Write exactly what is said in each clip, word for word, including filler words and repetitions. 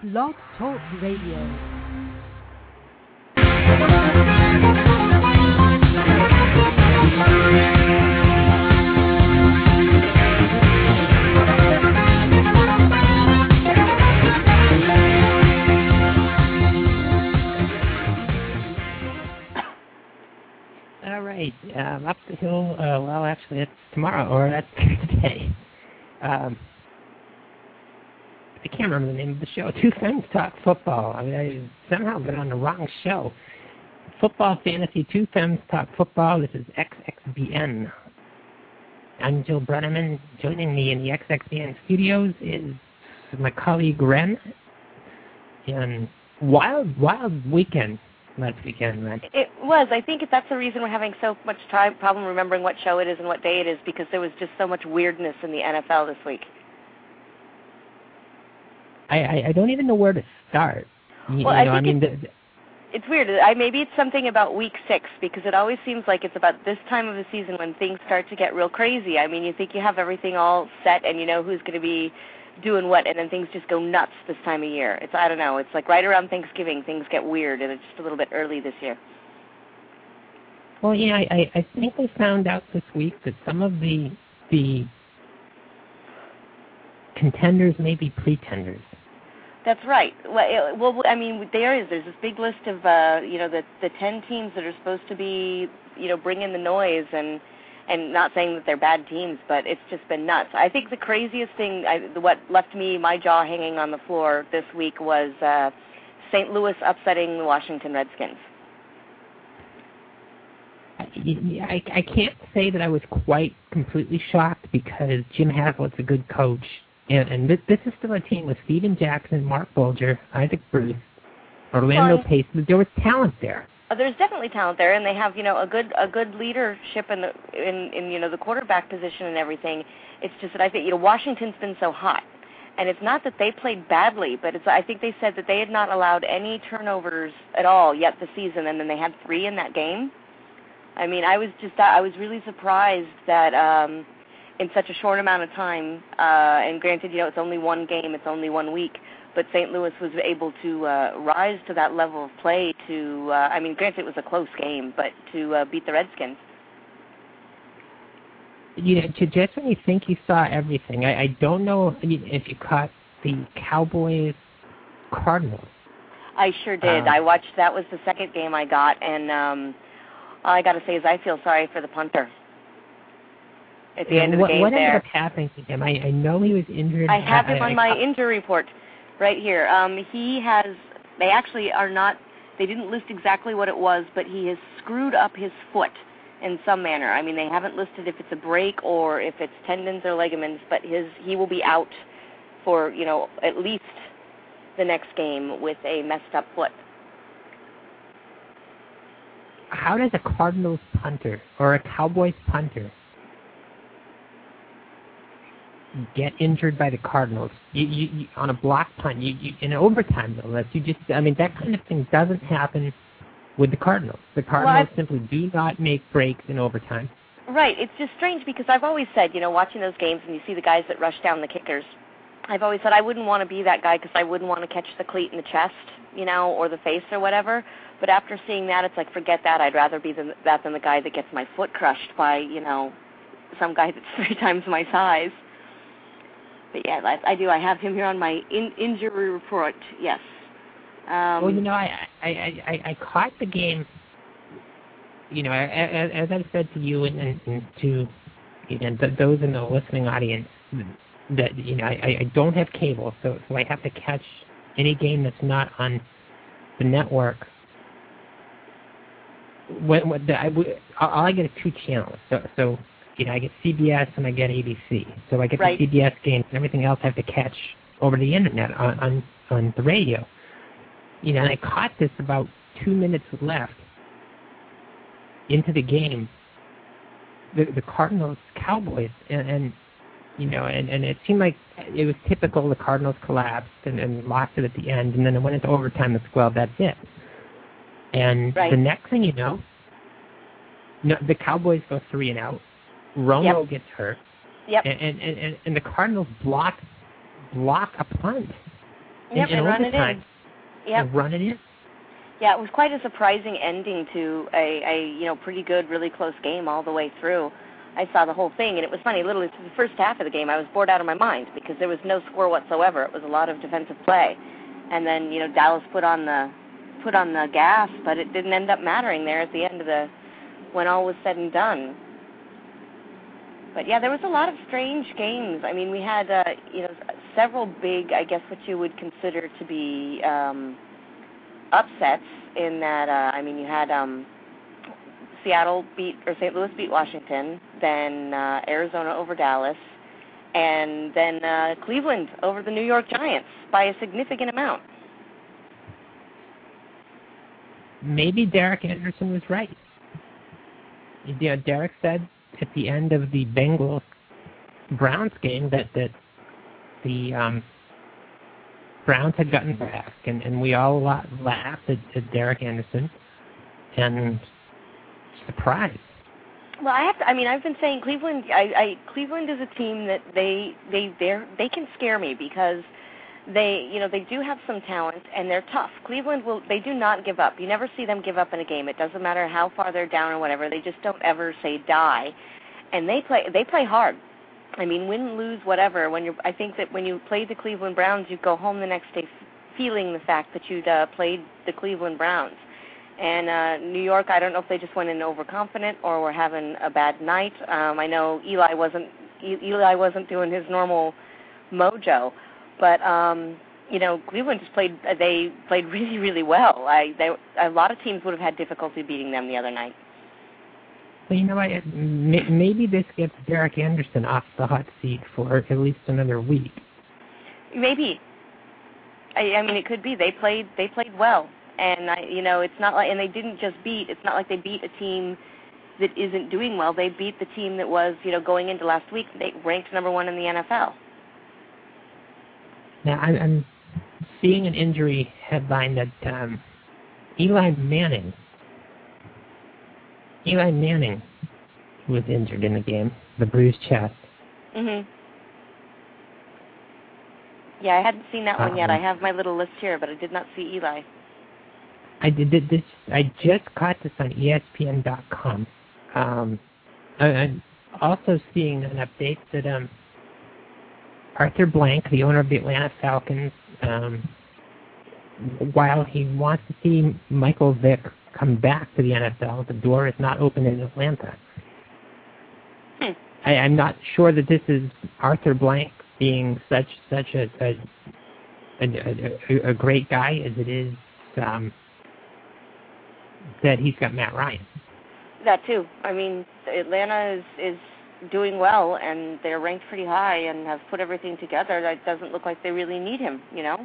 Blog Talk Radio. All right, um, up the hill, uh, well, actually, it's tomorrow, or that's today. Um, I can't remember the name of the show. Two Friends Talk Football. I mean, I somehow got on the wrong show. Football Fantasy, Two Femmes Talk Football. This is X X B N. I'm Jill Brenneman. Joining me in the X X B N studios is my colleague Ren. And wild, wild weekend last weekend, Ren. It was. I think that's the reason we're having so much time, problem remembering what show it is and what day it is, because there was just so much weirdness in the N F L this week. I, I, I don't even know where to start. You, well, you know, I, I mean, it's, the, it's weird. I, maybe it's something about week six, because it always seems like it's about this time of the season when things start to get real crazy. I mean, you think you have everything all set and you know who's going to be doing what, and then things just go nuts this time of year. It's I don't know. It's like right around Thanksgiving, things get weird, and it's just a little bit early this year. Well, yeah, I, I think we found out this week that some of the the contenders may be pretenders. That's right. Well, it, well, I mean, there is. There's this big list of, uh, you know, the the ten teams that are supposed to be, you know, bringing the noise, and and not saying that they're bad teams, but it's just been nuts. I think the craziest thing, I, what left me my jaw hanging on the floor this week was uh, Saint Louis upsetting the Washington Redskins. I, I can't say that I was quite completely shocked because Jim Haslett's a good coach. And, and this, this is still a team with Steven Jackson, Mark Bulger, Isaac Bruce, Orlando well, Pace. There was talent there. There's definitely talent there, and they have, you know, a good a good leadership in the in, in you know the quarterback position and everything. It's just that I think you know Washington's been so hot, and it's not that they played badly, but it's I think they said that they had not allowed any turnovers at all yet this season, and then they had three in that game. I mean, I was just I was really surprised that. Um, in such a short amount of time, uh, and granted, you know, it's only one game, it's only one week, but Saint Louis was able to uh, rise to that level of play to, uh, I mean, granted it was a close game, but to uh, beat the Redskins. You know, to just when you think you saw everything, I, I don't know if you caught the Cowboys-Cardinals. I sure did. Uh, I watched, that was the second game I got, and um, all I got to say is I feel sorry for the punter. At the end of the what, game what there. ended up happening to him? I, I know he was injured. I have I, him on I, my I, injury report right here. Um, he has, they actually are not, they didn't list exactly what it was, but he has screwed up his foot in some manner. I mean, they haven't listed if it's a break or if it's tendons or ligaments, but his he will be out for, you know, at least the next game with a messed up foot. How does a Cardinals punter or a Cowboys punter get injured by the Cardinals you, you, you, on a block punt, you, you, in overtime, though? That's, you just, I mean, that kind of thing doesn't happen with the Cardinals. The Cardinals well, simply do not make breaks in overtime. Right. It's just strange because I've always said, you know, watching those games and you see the guys that rush down the kickers, I've always said I wouldn't want to be that guy because I wouldn't want to catch the cleat in the chest, you know, or the face or whatever. But after seeing that, it's like, forget that. I'd rather be the, that than the guy that gets my foot crushed by, you know, some guy that's three times my size. But yeah, I, I do. I have him here on my in, injury report. Yes. Um, well, you know, I, I I I I caught the game. You know, as, as I said to you and, and, and to you know, th- those in the listening audience, that you know, I, I don't have cable, so so I have to catch any game that's not on the network. When, when the, I, all I get is two channels, so so. You know, I get C B S and I get A B C. So I get right. the C B S games and everything else I have to catch over the internet on, on, on the radio. You know, and I caught this about two minutes left into the game, the, the Cardinals-Cowboys, and, and, you know, and, and it seemed like it was typical. The Cardinals collapsed and, and lost it at the end, and then it went into overtime. It's, well, that's it. And right. the next thing you know, no, the Cowboys go three and out. Romo yep. gets hurt, yep. and, and, and, and the Cardinals block block a punt. Yep, in, in and run it overtime. in. Yep. And run it in. Yeah, it was quite a surprising ending to a, a you know pretty good, really close game all the way through. I saw the whole thing, and it was funny. Literally, through the first half of the game, I was bored out of my mind because there was no score whatsoever. It was a lot of defensive play, and then you know Dallas put on the put on the gas, but it didn't end up mattering there at the end of the when all was said and done. But yeah, there was a lot of strange games. I mean, we had uh, you know several big, I guess, what you would consider to be um, upsets. In that, uh, I mean, you had um, Seattle beat or Saint Louis beat Washington, then uh, Arizona over Dallas, and then uh, Cleveland over the New York Giants by a significant amount. Maybe Derek Anderson was right. You know, Derek said at the end of the Bengals-Browns game that, that the um, Browns had gotten back, and, and we all laughed at, at Derek Anderson and surprised. Well, I have to. I mean, I've been saying Cleveland. I, I Cleveland is a team that they they they they can scare me because they you know they do have some talent and they're tough. Cleveland will. They do not give up. You never see them give up in a game. It doesn't matter how far they're down or whatever. They just don't ever say die, and they play they play hard. I mean, win, lose, whatever. When you're, I think that when you played the Cleveland Browns, you go home the next day feeling the fact that you'd uh, played the Cleveland Browns. And uh, New York, I don't know if they just went in overconfident or were having a bad night. Um, I know Eli wasn't Eli wasn't doing his normal mojo, but um, you know Cleveland just played. They played really, really well. I, they, a lot of teams would have had difficulty beating them the other night. Well, you know what? Maybe this gets Derek Anderson off the hot seat for at least another week. Maybe. I, I mean, it could be. They played. They played well. And, I, you know, it's not like, and they didn't just beat, it's not like they beat a team that isn't doing well. They beat the team that was, you know, going into last week, they ranked number one in the N F L. Now, I'm, I'm seeing an injury headline that um, Eli Manning, Eli Manning was injured in the game, the bruised chest. Mm-hmm. Yeah, I hadn't seen that one um, yet. I have my little list here, but I did not see Eli. I did this. I just caught this on E S P N dot com. Um, I, I'm also seeing an update that um, Arthur Blank, the owner of the Atlanta Falcons, um, while he wants to see Michael Vick come back to the N F L, the door is not open in Atlanta. Hmm. I, I'm not sure that this is Arthur Blank being such such a a, a, a, a great guy as it is. Um, that he's got Matt Ryan. That too. I mean, Atlanta is, is doing well, and they're ranked pretty high and have put everything together. That doesn't look like they really need him, you know?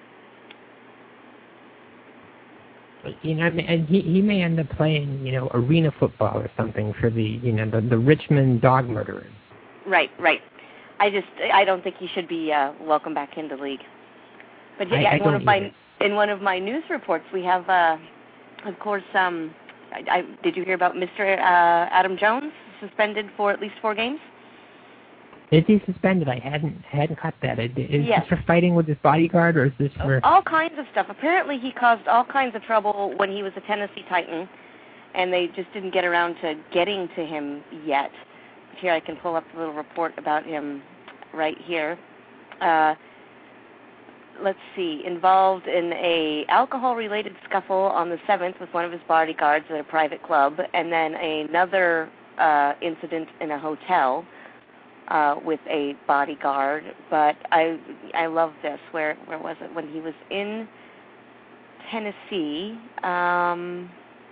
You know, and he he may end up playing, you know, arena football or something for the, you know, the, the Richmond dog murderers. Right, right. I just, I don't think he should be uh, welcome back into the league. But yeah, I, I in one of my either. in one of my news reports, we have. Uh, Of course, um, I, I, did you hear about Mister Uh, Adam Jones suspended for at least four games? Is he suspended? I hadn't hadn't caught that. Is yes. this for fighting with his bodyguard, or is this for... All kinds of stuff. Apparently he caused all kinds of trouble when he was a Tennessee Titan, and they just didn't get around to getting to him yet. Here, I can pull up a little report about him right here. Uh, let's see, involved in a alcohol-related scuffle on the seventh with one of his bodyguards at a private club, and then another uh, incident in a hotel uh, with a bodyguard. But I I love this. Where where was it? When he was in Tennessee, um,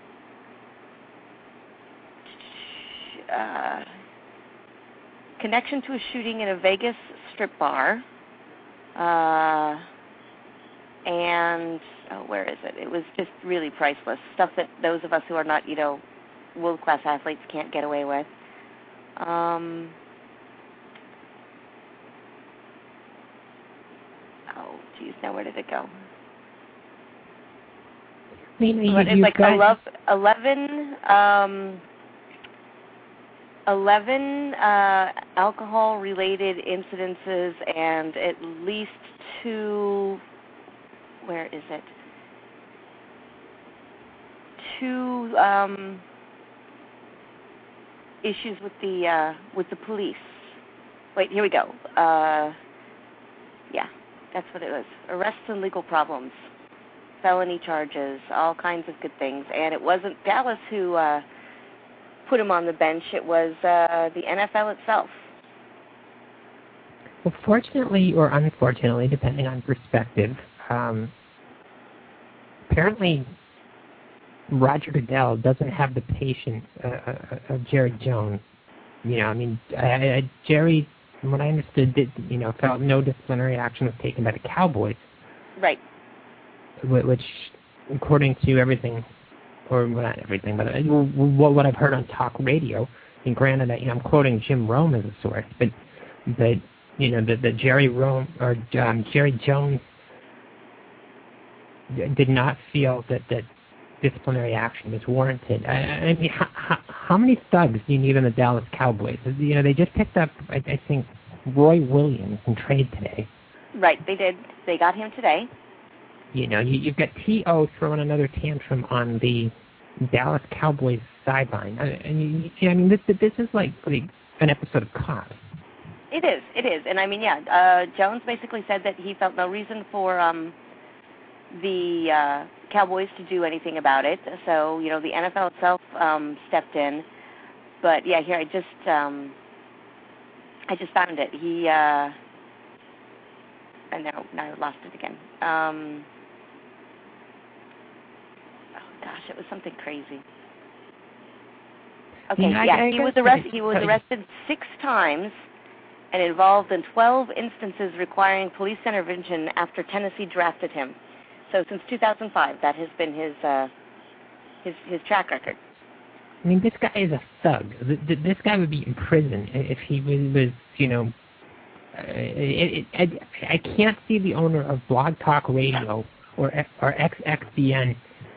uh, connection to a shooting in a Vegas strip bar. Uh, and, oh, where is it? It was just really priceless. Stuff that those of us who are not, you know, world-class athletes can't get away with. Um, oh, geez, now where did it go? Maybe you, it's like got... eleven, um, eleven uh, alcohol-related incidences and at least two is it? Two um, issues with the uh, with the police. Wait, here we go. Uh, yeah, that's what it was. Arrests and legal problems, felony charges, all kinds of good things. And it wasn't Dallas who uh, put him on the bench. It was uh, the N F L itself. Well, fortunately or unfortunately, depending on perspective, um, apparently Roger Goodell doesn't have the patience uh, of Jerry Jones. You know, I mean, I, I, Jerry, from what I understood, did, you know, felt no disciplinary action was taken by the Cowboys. Right. Which, according to everything, or well, not everything, but what, what I've heard on talk radio, and granted, you know, I'm quoting Jim Rome as a source, but but you know, the, the Jerry Rome or um, Jerry Jones did not feel that, that disciplinary action was warranted. I, I mean, how, how, how many thugs do you need on the Dallas Cowboys? You know, they just picked up, I, I think, Roy Williams in trade today. Right, they did. They got him today. You know, you, you've got T O throwing another tantrum on the Dallas Cowboys sideline. I, and you, I mean, this this is like, like an episode of Cops. It is, it is. And I mean, yeah, uh, Jones basically said that he felt no reason for um, the uh, Cowboys to do anything about it. So, you know, the N F L itself um, stepped in. But, yeah, here, I just, um, I just found it. He, uh, and now, now I lost it again. Um, oh, gosh, it was something crazy. Okay, yeah, yeah, I, I he was arrested. He was arrested six times and involved in twelve instances requiring police intervention after Tennessee drafted him. So since two thousand five, that has been his uh, his his track record. I mean, this guy is a thug. This guy would be in prison if he was, was you know. Uh, it, it, I, I can't see the owner of Blog Talk Radio or or X X B N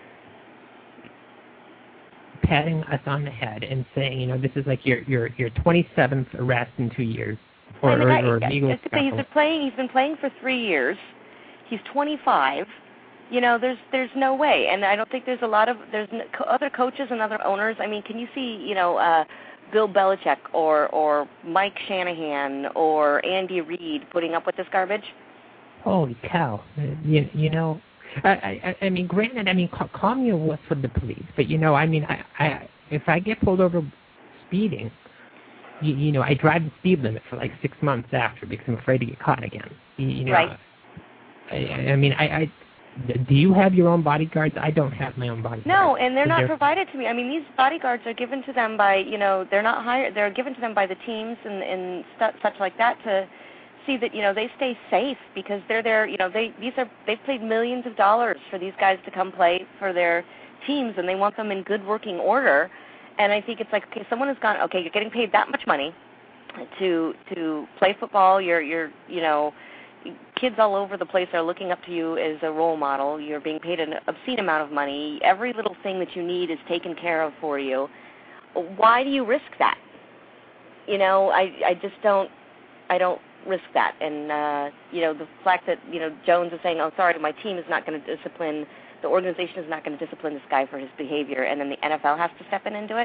patting us on the head and saying, you know, this is like your your your twenty-seventh arrest in two years. Or, or, or, or legal he's been playing. He's been playing for three years. He's twenty-five. You know, there's there's no way, and I don't think there's a lot of there's other coaches and other owners. I mean, can you see, you know, uh, Bill Belichick or or Mike Shanahan or Andy Reid putting up with this garbage? Holy cow! You you know, I I, I mean, granted, I mean, call, call me a wuss for the police, but you know, I mean, I, I if I get pulled over speeding. You, you know, I drive the speed limit for like six months after because I'm afraid to get caught again. You, you know, right. I, I mean, I, I, do you have your own bodyguards? I don't have my own bodyguards. No, and they're not they're, provided to me. I mean, these bodyguards are given to them by, you know, they're not hired. They're given to them by the teams and, and st- such like that to see that, you know, they stay safe because they're there. You know, they these are they've paid millions of dollars for these guys to come play for their teams, and they want them in good working order. And I think it's like, okay, someone has gone, okay, you're getting paid that much money to to play football. You're, you're, you know, kids all over the place are looking up to you as a role model. You're being paid an obscene amount of money. Every little thing that you need is taken care of for you. Why do you risk that? You know, I, I just don't, I don't risk that. And, uh, you know, the fact that, you know, Jones is saying, oh, sorry, my team is not going to discipline the organization is not going to discipline this guy for his behavior, and then the N F L has to step in and do it?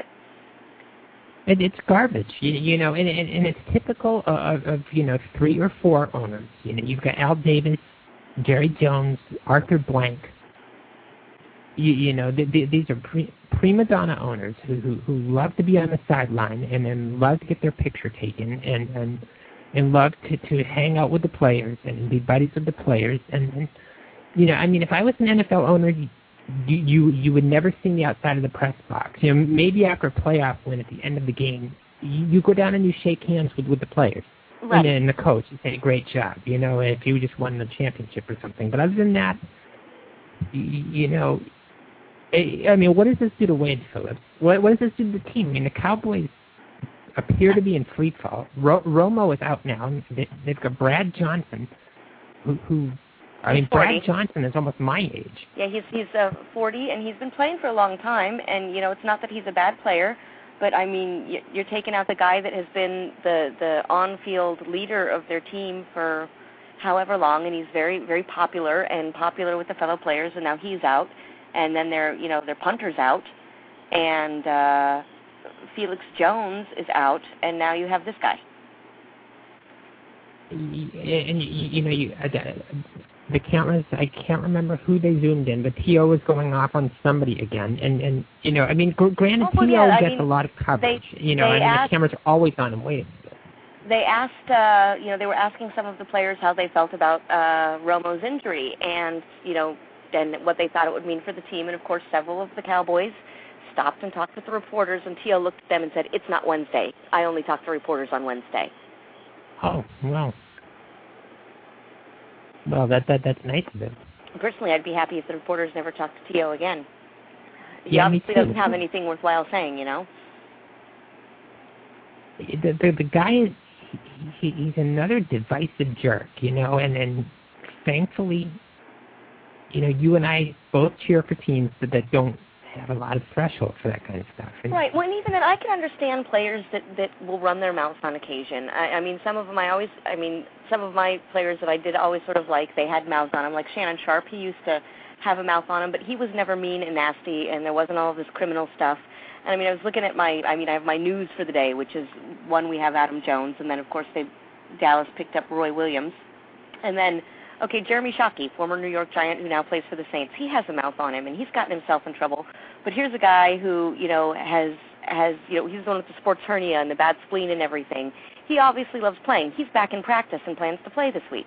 It, it's garbage, you, you know, and, and, and it's typical of, of, you know, three or four owners. You know, you've got Al Davis, Jerry Jones, Arthur Blank. You, you know, th- th- these are pre- prima donna owners who, who, who love to be on the sideline and then love to get their picture taken and, and, and love to, to hang out with the players and be buddies with the players and, and you know, I mean, if I was an N F L owner, you, you you would never see me outside of the press box. You know, maybe after a playoff win at the end of the game, you, you go down and you shake hands with, with the players right. and, and the coach and say, "Great job," you know, if you just won the championship or something. But other than that, you, you know, I, I mean, what does this do to Wade Phillips? What, what does this do to the team? I mean, the Cowboys appear to be in free fall. Ro- Romo is out now. They, they've got Brad Johnson, who. who I mean, Brad Johnson is almost my age. Yeah, he's he's uh, forty, and he's been playing for a long time. And you know, it's not that he's a bad player, but I mean, you're taking out the guy that has been the the on-field leader of their team for, however long, and he's very, very popular and popular with the fellow players, and now he's out, and then their, you know, their punter's out, and uh, Felix Jones is out, and now you have this guy. And, you, you know, you, uh, the cameras, I can't remember who they zoomed in, but T O was going off on somebody again. And, and you know, I mean, granted, oh, well, T O yeah, gets mean, a lot of coverage. They, you know, I mean, asked, the cameras are always on him waiting. They asked, uh, you know, they were asking some of the players how they felt about uh, Romo's injury and, you know, and what they thought it would mean for the team. And, of course, several of the Cowboys stopped and talked with the reporters, and T O looked at them and said, it's not Wednesday. I only talk to reporters on Wednesday. Oh, well. Well, that, that that's nice of him. Personally, I'd be happy if the reporters never talked to T O again. He yeah, obviously doesn't have anything worthwhile saying, you know? The, the, the guy is, he, he's another divisive jerk, you know, and then thankfully, you know, you and I both cheer for teams that, that don't have a lot of threshold for that kind of stuff. And right. Well, and even then, I can understand players that, that will run their mouths on occasion. I, I mean, some of them I always, I mean, some of my players that I did always sort of like, they had mouths on them, like Shannon Sharp. He used to have a mouth on him, but he was never mean and nasty, and there wasn't all of this criminal stuff. And I mean, I was looking at my, I mean, I have my news for the day, which is one, we have Adam Jones, and then, of course, they, Dallas picked up Roy Williams. And then, okay, Jeremy Shockey, former New York Giant who now plays for the Saints, he has a mouth on him, and he's gotten himself in trouble. But here's a guy who, you know, has, has you know, he's the one with the sports hernia and the bad spleen and everything. He obviously loves playing. He's back in practice and plans to play this week.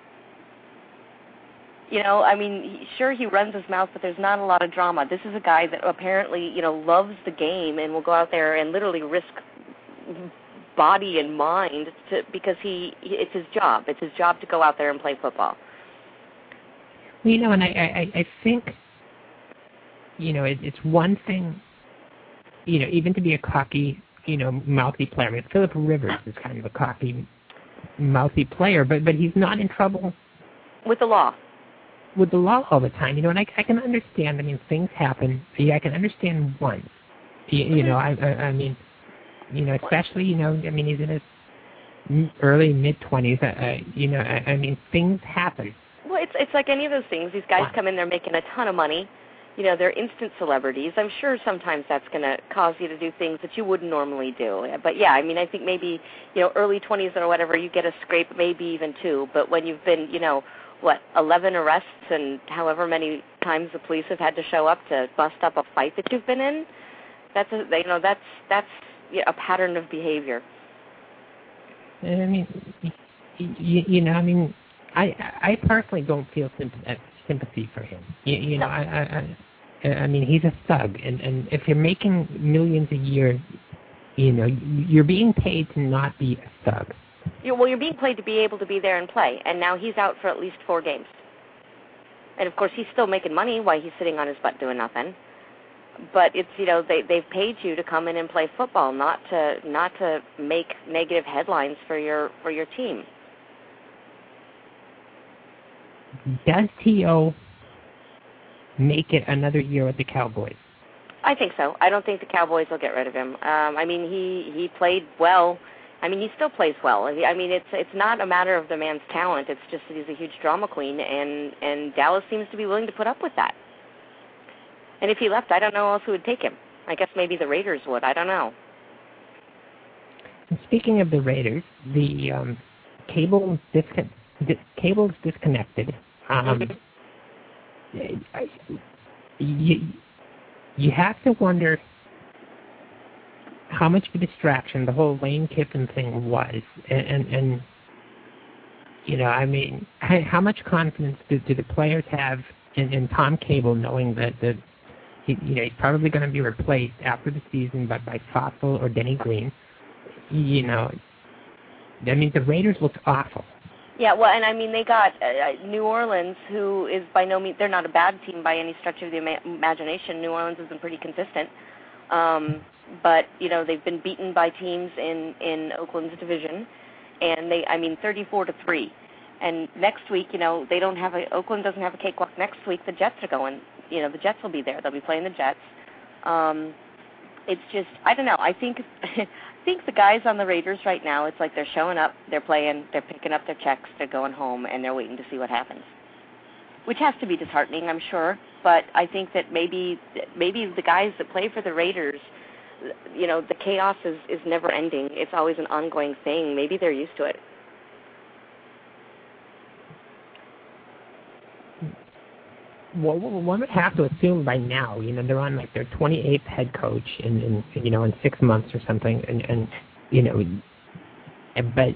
You know, I mean, he, sure, he runs his mouth, but there's not a lot of drama. This is a guy that apparently, you know, loves the game and will go out there and literally risk body and mind to, because he, he it's his job. It's his job to go out there and play football. Well, you know, and I, I, I think, you know, it, it's one thing, you know, even to be a cocky, you know, mouthy player. I mean, Philip Rivers is kind of a cocky, mouthy player, but, but he's not in trouble with the law. With the law all the time, you know, and I, I can understand. I mean, things happen. Yeah, I can understand once. You, you know, I, I, I mean, you know, especially, you know, I mean, he's in his early mid twenties. Uh, you know, I, I mean, things happen. Well, it's it's like any of those things. These guys come in, they're making a ton of money. You know, they're instant celebrities. I'm sure sometimes that's going to cause you to do things that you wouldn't normally do. But yeah, I mean, I think maybe, you know, early twenties or whatever, you get a scrape, maybe even two. But when you've been, you know, what, eleven arrests and however many times the police have had to show up to bust up a fight that you've been in, that's a, you know that's that's a pattern of behavior. I mean, you, you know, I mean, I I personally don't feel sympathy, sympathy for him. You, you know, no. I, I I mean, he's a thug, and and if you're making millions a year, you know, you're being paid to not be a thug. You're, well, you're being paid to be able to be there and play, and now he's out for at least four games. And, of course, he's still making money while he's sitting on his butt doing nothing. But it's, you know, they, they've paid you to come in and play football, not to not to make negative headlines for your for your team. Does T O make it another year with the Cowboys? I think so. I don't think the Cowboys will get rid of him. Um, I mean, he, he played well. I mean, he still plays well. I mean, it's it's not a matter of the man's talent. It's just that he's a huge drama queen, and, and Dallas seems to be willing to put up with that. And if he left, I don't know who else would take him. I guess maybe the Raiders would. I don't know. And speaking of the Raiders, the um, cable discon- di- cable's disconnected. Um, I, you, you have to wonder how much of a distraction the whole Lane Kiffin thing was, and, and, and you know, I mean, how much confidence do, do the players have in, in Tom Cable, knowing that that he, you know, he's probably going to be replaced after the season by by Fossil or Denny Green? You know, I mean, the Raiders looked awful. Yeah, well, and I mean, they got uh, New Orleans, who is by no means, they're not a bad team by any stretch of the ima- imagination. New Orleans has been pretty consistent. Um, but, you know, they've been beaten by teams in, in Oakland's division, and they, I mean, thirty-four to three. And next week, you know, they don't have a, Oakland doesn't have a cakewalk. Next week, the Jets are going, you know, the Jets will be there. They'll be playing the Jets. Um, it's just, I don't know. I think think the guys on the Raiders right now, it's like they're showing up, they're playing, they're picking up their checks, they're going home, and they're waiting to see what happens. Which has to be disheartening, I'm sure. But I think that maybe maybe the guys that play for the Raiders, you know, the chaos is, is never ending. It's always an ongoing thing. Maybe they're used to it. Well, one would have to assume by now, you know, they're on like their twenty-eighth head coach in, in you know, in six months or something, and, and you know, but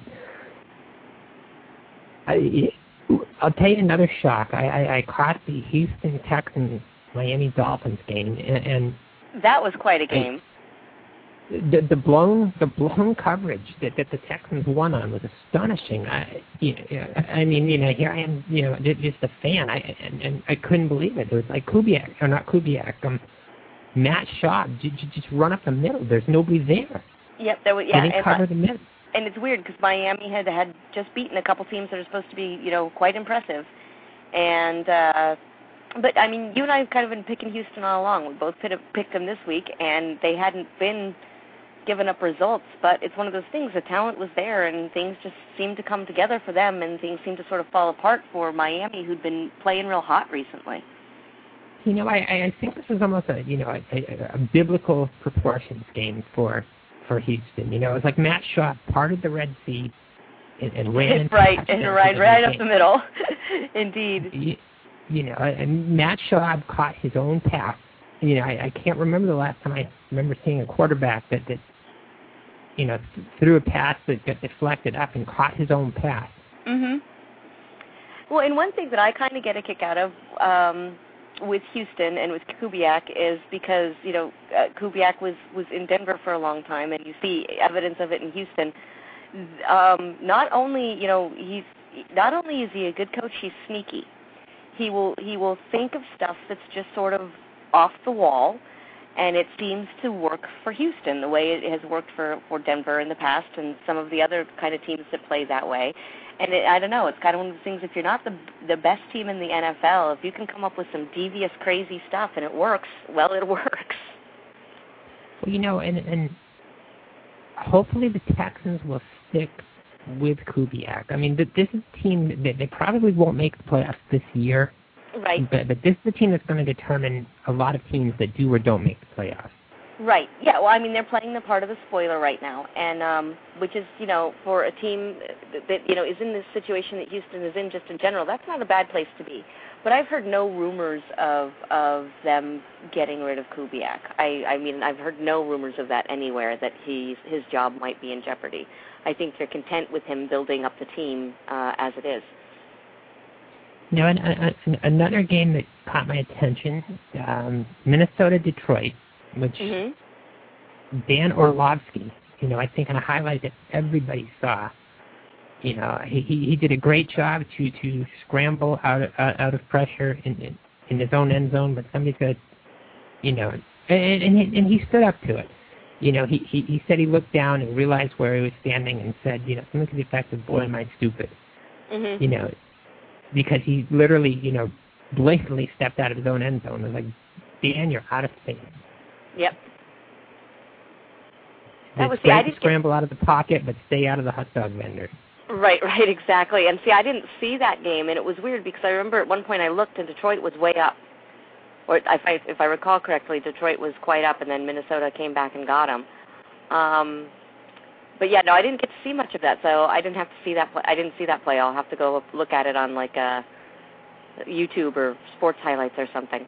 I, I'll tell you another shock. I, I, I caught the Houston Texans Miami Dolphins game, and, and that was quite a game. The, the blown the blown coverage that, that the Texans won on was astonishing. I, you know, I mean, you know, here I am, you know, just a fan. I and, and I couldn't believe it. It was like Kubiak, or not Kubiak, um, Matt Schaub j- j- just run up the middle. There's nobody there. Yep, there was. Yeah, and cover the middle. And it's weird because Miami had had just beaten a couple teams that are supposed to be, you know, quite impressive, and. uh But, I mean, you and I have kind of been picking Houston all along. We both picked them this week, and they hadn't been given up results. But it's one of those things. The talent was there, and things just seemed to come together for them, and things seemed to sort of fall apart for Miami, who'd been playing real hot recently. You know, I, I think this was almost a, you know, a, a, a biblical proportions game for for Houston. You know, it was like Matt Shaw parted the Red Sea and, and ran into right, and right, right up the middle. Indeed. You, You know, and Matt Schaub caught his own pass. You know, I, I can't remember the last time I remember seeing a quarterback that, that you know, th- threw a pass that got deflected up and caught his own pass. Mm-hmm. Well, and one thing that I kind of get a kick out of um, with Houston and with Kubiak is because, you know, uh, Kubiak was, was in Denver for a long time, and you see evidence of it in Houston. Um, not only, you know, he's not only is he a good coach, he's sneaky. He will he will think of stuff that's just sort of off the wall, and it seems to work for Houston the way it has worked for, for Denver in the past and some of the other kind of teams that play that way. And it, I don't know, it's kind of one of the things, if you're not the the best team in the N F L, if you can come up with some devious, crazy stuff and it works, well, it works. Well, you know, and, and hopefully the Texans will stick with Kubiak. I mean, this is a team that they probably won't make the playoffs this year. Right. But, but this is the team that's going to determine a lot of teams that do or don't make the playoffs. Right. Yeah, well, I mean, they're playing the part of the spoiler right now, and um, which is, you know, for a team that, that, you know, is in this situation that Houston is in just in general, that's not a bad place to be. But I've heard no rumors of of them getting rid of Kubiak. I, I mean, I've heard no rumors of that anywhere, that he's, his job might be in jeopardy. I think they're content with him building up the team uh, as it is. You know, and, and, another game that caught my attention, um, Minnesota-Detroit, which mm-hmm. Dan Orlovsky, you know, I think in a highlight that everybody saw, you know, he, he did a great job to, to scramble out of, out of pressure in, in, in his own end zone, but somebody's got, you know, and, and, he, and he stood up to it. You know, he, he, he said he looked down and realized where he was standing and said, you know, something to the effect of, boy, am I stupid. Mm-hmm. You know, because he literally, you know, blatantly stepped out of his own end zone. It was like, Dan, you're out of space. Yep. That it's was great to scramble out of the pocket, but stay out of the hot dog vendor. Right, right, exactly. And see, I didn't see that game, and it was weird because I remember at one point I looked and Detroit was way up. Or if I, if I recall correctly, Detroit was quite up, and then Minnesota came back and got them. Um, but yeah, no, I didn't get to see much of that, so I didn't have to see that. Play. I didn't see that play. I'll have to go look at it on like a YouTube or sports highlights or something.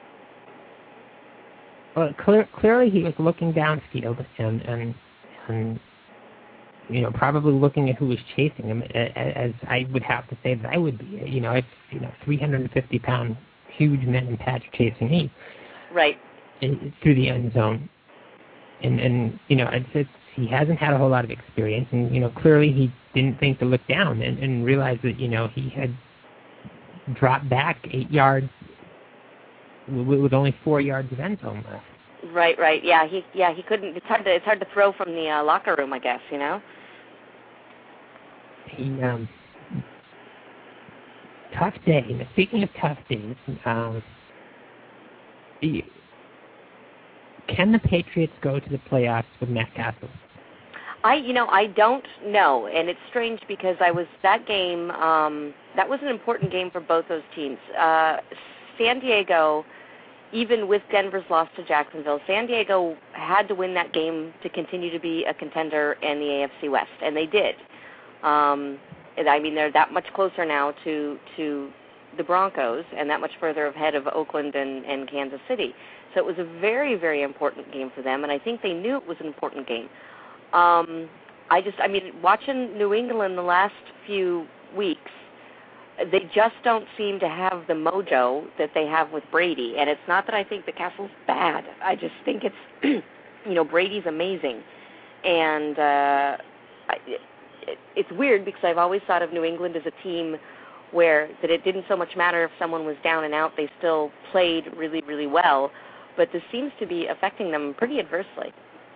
Well, clear, clearly he was looking downfield and and and you know probably looking at who was chasing him, as I would have to say that I would be. You know, if you know, three hundred fifty pound. Huge men in patch chasing me, right, in, through the end zone, and and you know it's, it's he hasn't had a whole lot of experience, and you know clearly he didn't think to look down and, and realize that you know he had dropped back eight yards with, with only four yards of end zone left. Right, right, yeah, he yeah he couldn't. It's hard to it's hard to throw from the uh, locker room, I guess, you know. He um. Tough day. Speaking of tough days, um, the, can the Patriots go to the playoffs with Matt Castle? I, you know, I don't know, and it's strange because I was that game. Um, that was an important game for both those teams. Uh, San Diego, even with Denver's loss to Jacksonville, San Diego had to win that game to continue to be a contender in the A F C West, and they did. Um, and I mean, they're that much closer now to to the Broncos, and that much further ahead of Oakland and, and Kansas City. So it was a very, very important game for them, and I think they knew it was an important game. Um, I just, I mean, watching New England the last few weeks, they just don't seem to have the mojo that they have with Brady. And it's not that I think the Castle's bad. I just think it's, you know, Brady's amazing. And uh, I, it, it's weird because I've always thought of New England as a team where that it didn't so much matter if someone was down and out. They still played really, really well. But this seems to be affecting them pretty adversely.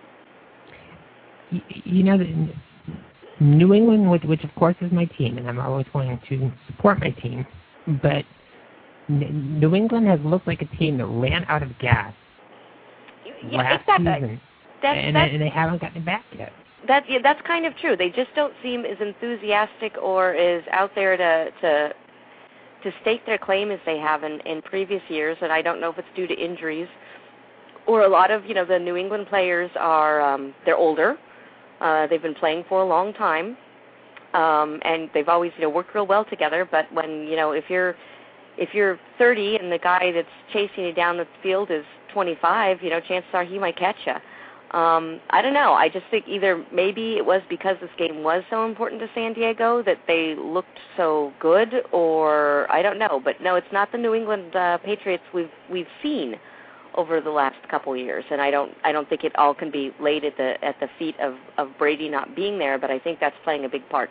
You know, New England, which, which of course is my team, and I'm always going to support my team, but New England has looked like a team that ran out of gas yeah, last exactly. season, that's, and, that's, and they haven't gotten it back yet. That's, yeah, that's kind of true. They just don't seem as enthusiastic or as out there to to to stake their claim as they have in, in previous years, and I don't know if it's due to injuries or a lot of, you know, the New England players are, um, they're older. Uh, they've been playing for a long time, um, and they've always, you know, worked real well together. But when, you know, if you're if you're thirty and the guy that's chasing you down the field is twenty-five, you know, chances are he might catch you. Um, I don't know. I just think either maybe it was because this game was so important to San Diego that they looked so good, or I don't know. But no, it's not the New England uh, Patriots we've we've seen over the last couple of years, and I don't I don't think it all can be laid at the at the feet of, of Brady not being there, but I think that's playing a big part.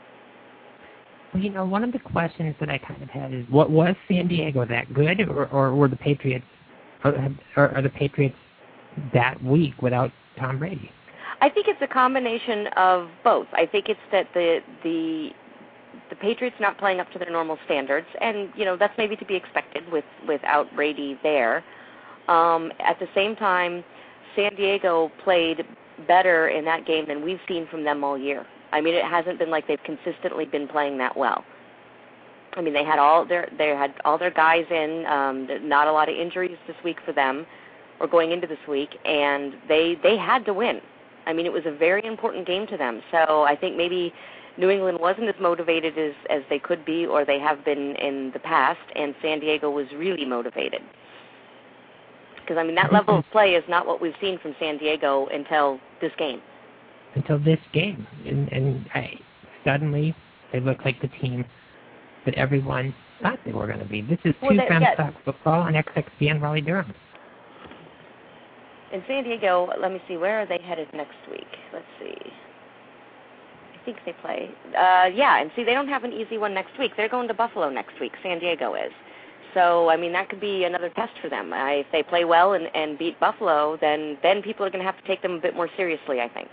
Well, you know, one of the questions that I kind of had is, what was San Diego that good, or, or were the Patriots or, or are the Patriots that weak without Tom Brady? I think it's a combination of both. I think it's that the the the Patriots not playing up to their normal standards, and you know that's maybe to be expected with without Brady there. Um, at the same time, San Diego played better in that game than we've seen from them all year. I mean, it hasn't been like they've consistently been playing that well. I mean, they had all their they had all their guys in. Um, not a lot of injuries this week for them, or going into this week, and they they had to win. I mean, it was a very important game to them. So I think maybe New England wasn't as motivated as as they could be, or they have been in the past, and San Diego was really motivated. Because, I mean, that level of play is not what we've seen from San Diego until this game. Until this game. And, and I, suddenly, they look like the team that everyone thought they were going to be. This is well, two that, Fans yeah. Talk Football on X X P N Raleigh-Durham. In San Diego, let me see, where are they headed next week? Let's see. I think they play. Uh, yeah, and see, they don't have an easy one next week. They're going to Buffalo next week, San Diego is. So, I mean, that could be another test for them. Uh, if they play well and, and beat Buffalo, then, then people are going to have to take them a bit more seriously, I think.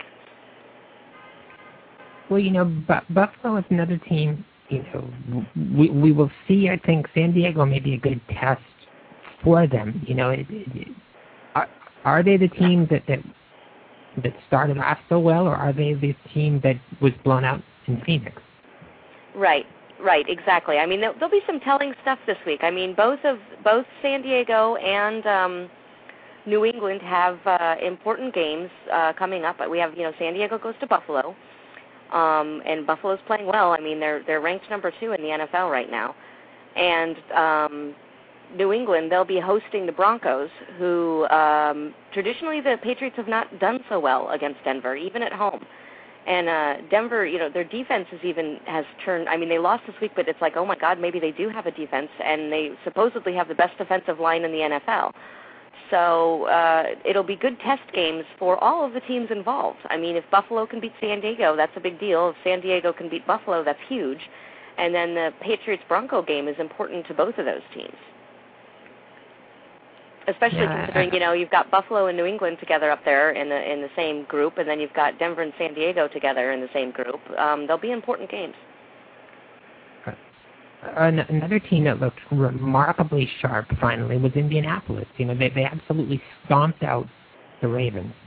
Well, you know, Bu- Buffalo is another team, you know, we we will see, I think, San Diego may be a good test for them. You know, it, it, are, are they the team that, that, that started off so well, or are they the team that was blown out in Phoenix? Right. Right, exactly. I mean, there'll, there'll be some telling stuff this week. I mean, both of both San Diego and um, New England have uh, important games uh, coming up. We have, you know, San Diego goes to Buffalo, um, and Buffalo's playing well. I mean, they're they're ranked number two in the N F L right now, and um, New England, they'll be hosting the Broncos, who um, traditionally the Patriots have not done so well against Denver, even at home. And uh, Denver, you know, their defense is even has turned. I mean, they lost this week, but it's like, oh my God, maybe they do have a defense, and they supposedly have the best defensive line in the N F L. So uh, it'll be good test games for all of the teams involved. I mean, if Buffalo can beat San Diego, that's a big deal. If San Diego can beat Buffalo, that's huge. And then the Patriots-Bronco game is important to both of those teams. Especially yeah, considering, I, you know, you've got Buffalo and New England together up there in the in the same group, and then you've got Denver and San Diego together in the same group. Um, they'll be important games. Uh, another team that looked remarkably sharp finally was Indianapolis. You know, they they absolutely stomped out the Ravens.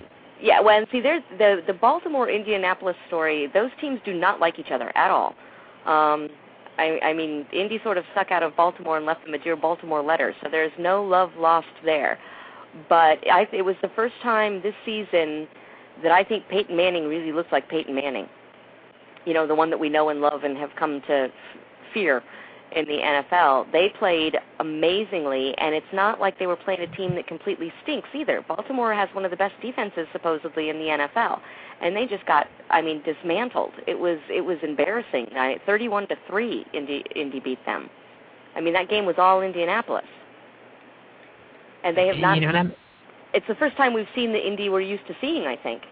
Yeah, well, and see, there's the the Baltimore-Indianapolis story. Those teams do not like each other at all. Um, I, I mean, Indy sort of stuck out of Baltimore and left them a Dear Baltimore letter, so there's no love lost there. But I, it was the first time this season that I think Peyton Manning really looks like Peyton Manning. You know, the one that we know and love and have come to f- fear in the N F L. They played amazingly, and it's not like they were playing a team that completely stinks either. Baltimore has one of the best defenses supposedly in the N F L, and they just got, I mean, dismantled. It was it was embarrassing. I, thirty-one to three, Indy Indy beat them. I mean, that game was all Indianapolis, and they have not. You know, it's the first time we've seen the Indy we're used to seeing, I think.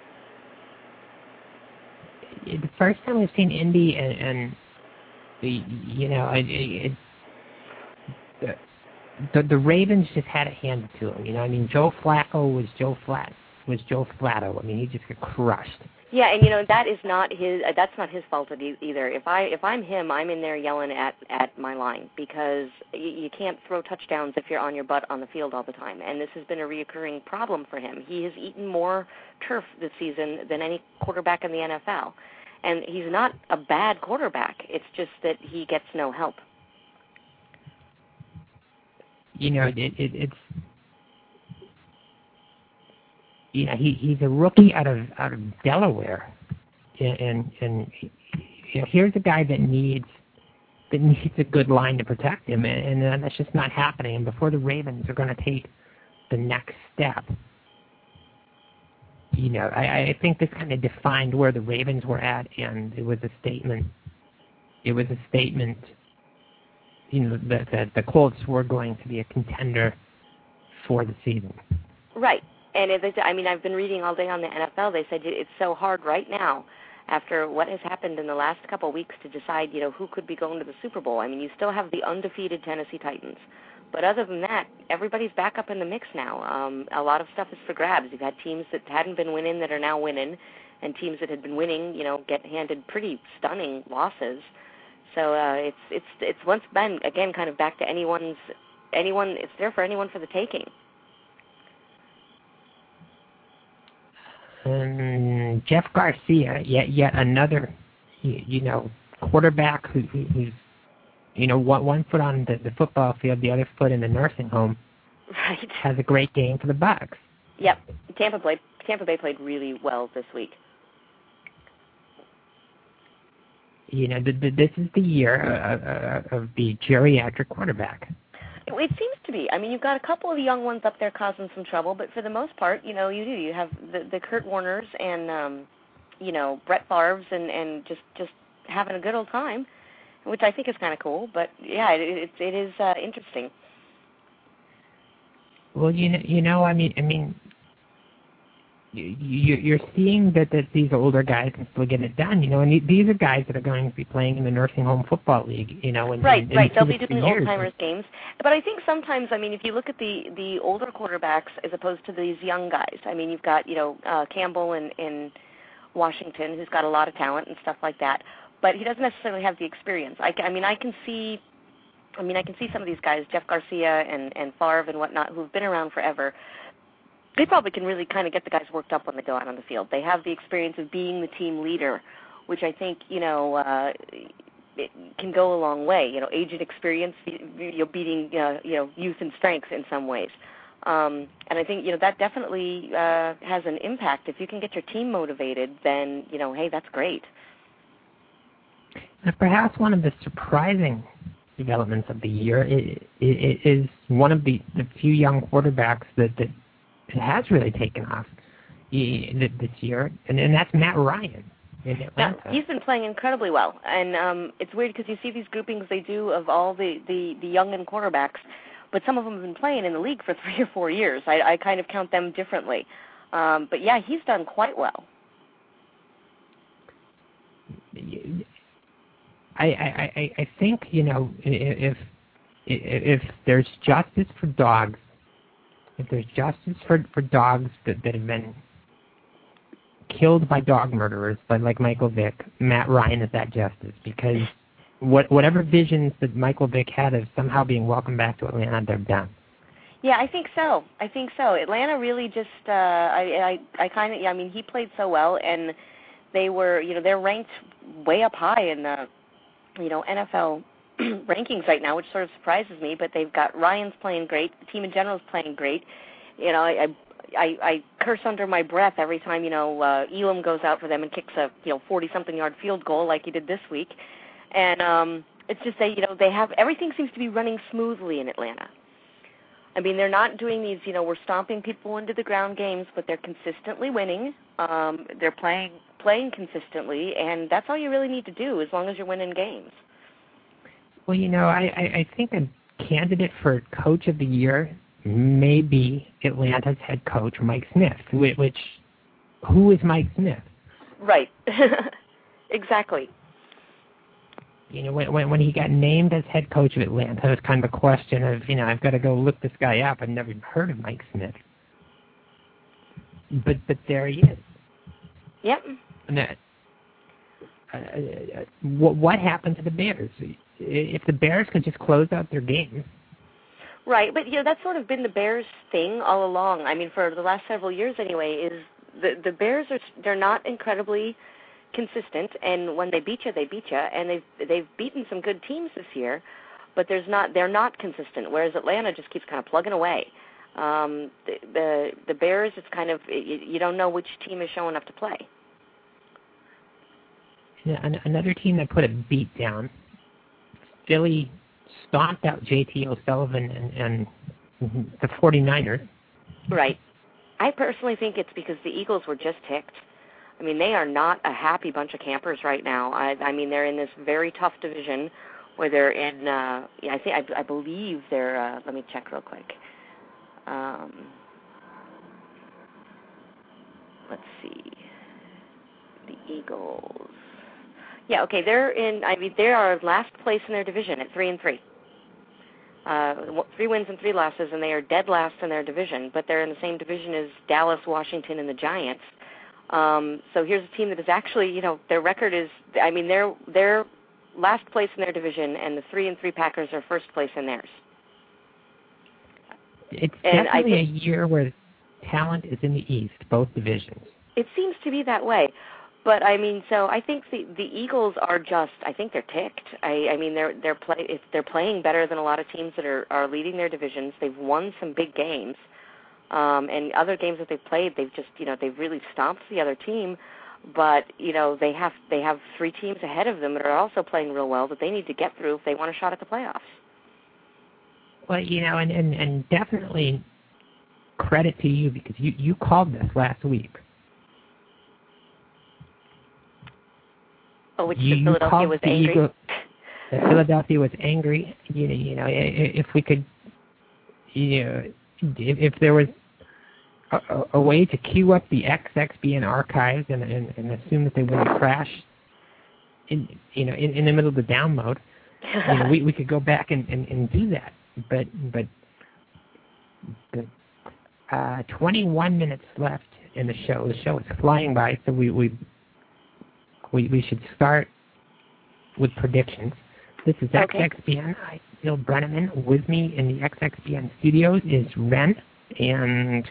The first time we've seen Indy and. and You know, it, it, the, the the Ravens just had it handed to them. You know, I mean, Joe Flacco was Joe Flat was Joe Flacco. I mean, he just got crushed. Yeah, and you know that is not his. Uh, that's not his fault either. If I if I'm him, I'm in there yelling at at my line because you, you can't throw touchdowns if you're on your butt on the field all the time. And this has been a reoccurring problem for him. He has eaten more turf this season than any quarterback in the N F L. And he's not a bad quarterback. It's just that he gets no help. You know, it, it, it's you know he he's a rookie out of out of Delaware, and and, and you know, here's a guy that needs that needs a good line to protect him, and, and that's just not happening. And before the Ravens are going to take the next step. You know, I, I think this kind of defined where the Ravens were at, and it was a statement. It was a statement, you know, that, that the Colts were going to be a contender for the season. Right, and it, I mean, I've been reading all day on the N F L. They said it's so hard right now, after what has happened in the last couple of weeks, to decide, you know, who could be going to the Super Bowl. I mean, you still have the undefeated Tennessee Titans. But other than that, everybody's back up in the mix now. Um, a lot of stuff is for grabs. You've had teams that hadn't been winning that are now winning, and teams that had been winning, you know, get handed pretty stunning losses. So uh, it's it's it's once been again kind of back to anyone's anyone. It's there for anyone for the taking. Um, Jeff Garcia, yet yet another, you, you know, quarterback who, who, who's. You know, one, one foot on the, the football field, the other foot in the nursing home. Right. Has a great game for the Bucs. Yep. Tampa played. Tampa Bay played really well this week. You know, the, the, this is the year uh, uh, of the geriatric quarterback. It, it seems to be. I mean, you've got a couple of young ones up there causing some trouble, but for the most part, you know, you do. You have the, the Kurt Warners and, um, you know, Brett Favre's and, and just, just having a good old time. Which I think is kind of cool, but yeah, it, it, it is uh, interesting. Well, you know, you know, I mean, I mean, you, you're seeing that, that these older guys can still get it done, you know, and these are guys that are going to be playing in the nursing home football league, you know. In, right, in, right. in They'll be doing old timers games, but I think sometimes, I mean, if you look at the the older quarterbacks as opposed to these young guys, I mean, you've got you know uh, Campbell in, in Washington, who's got a lot of talent and stuff like that. But he doesn't necessarily have the experience. I, I mean, I can see, I mean, I can see some of these guys, Jeff Garcia and and Favre and whatnot, who've been around forever. They probably can really kind of get the guys worked up when they go out on the field. They have the experience of being the team leader, which I think you know uh, it can go a long way. You know, age and experience, you know, beating uh, you know youth and strength in some ways. Um, and I think you know that definitely uh, has an impact. If you can get your team motivated, then you know, hey, that's great. And perhaps one of the surprising developments of the year is, is one of the, the few young quarterbacks that, that has really taken off this year, and, and that's Matt Ryan in Atlanta. Now, he's been playing incredibly well, and um, it's weird because you see these groupings they do of all the, the, the young and quarterbacks, but some of them have been playing in the league for three or four years. I, I kind of count them differently. Um, but, yeah, he's done quite well. I, I, I think, you know, if if there's justice for dogs, if there's justice for, for dogs that, that have been killed by dog murderers, but like Michael Vick, Matt Ryan is that justice. Because what whatever visions that Michael Vick had of somehow being welcomed back to Atlanta, they're done. Yeah, I think so. I think so. Atlanta really just, uh, I, I, I kind of, yeah, I mean, he played so well, and they were, you know, they're ranked way up high in the, you know, N F L rankings right now, which sort of surprises me. But they've got Ryan's playing great. The team in general is playing great. You know, I, I, I curse under my breath every time, you know, uh, Elam goes out for them and kicks a, you know, forty-something yard field goal like he did this week, and um, it's just that, you know, they have everything seems to be running smoothly in Atlanta. I mean, they're not doing these, you know, we're stomping people into the ground games, but they're consistently winning. Um, they're playing playing consistently, and that's all you really need to do as long as you're winning games. Well, you know, I, I, I think a candidate for Coach of the Year may be Atlanta's head coach, Mike Smith, which, which who is Mike Smith? Right. Exactly. You know, when, when when he got named as head coach of Atlanta, it was kind of a question of, you know, I've got to go look this guy up. I've never even heard of Mike Smith. But but there he is. Yep. And that, uh, uh, what, what happened to the Bears? If the Bears could just close out their games. Right, but, you know, that's sort of been the Bears' thing all along. I mean, for the last several years anyway, is the, the Bears are, they're not incredibly consistent, and when they beat you, they beat you, and they've they've beaten some good teams this year, but there's not they're not consistent. Whereas Atlanta just keeps kind of plugging away. Um, the, the the Bears, it's kind of you, you don't know which team is showing up to play. Yeah, another team that put a beat down. Philly stomped out J T O'Sullivan and, and the 49ers. Right. I personally think it's because the Eagles were just ticked. I mean, they are not a happy bunch of campers right now. I, I mean, they're in this very tough division where they're in, uh, yeah, I think, I, I believe they're, uh, let me check real quick. Um, let's see. The Eagles. Yeah, okay, they're in, I mean, they are last place in their division at three and three. Uh, three wins and three losses, and they are dead last in their division, but they're in the same division as Dallas, Washington, and the Giants. Um, so here's a team that is actually, you know, their record is, I mean, they're they're last place in their division, and the three and three Packers are first place in theirs. It's and definitely I think, a year where talent is in the East, both divisions. It seems to be that way. But I mean, so I think the the Eagles are just, I think they're ticked. I, I mean, they're they're play if they're playing better than a lot of teams that are, are leading their divisions. They've won some big games. Um, and other games that they've played, they've just, you know, they've really stomped the other team. But, you know, they have they have three teams ahead of them that are also playing real well that they need to get through if they want a shot at the playoffs. Well, you know, and, and, and definitely credit to you because you, you called this last week. Oh, which you, the Philadelphia was angry? Eagle, Philadelphia was angry. You know, you know, if we could, you know, if, if there was a, a way to queue up the X X B N archives and, and, and assume that they wouldn't crash in, you know, in, in the middle of the download, you know, we, we could go back and, and, and do that. But, but, but uh, twenty-one minutes left in the show. The show is flying by, so we, we, we, we should start with predictions. This is Okay. X X B N. I'm Bill Brenneman. With me in the X X B N studios is Ren, and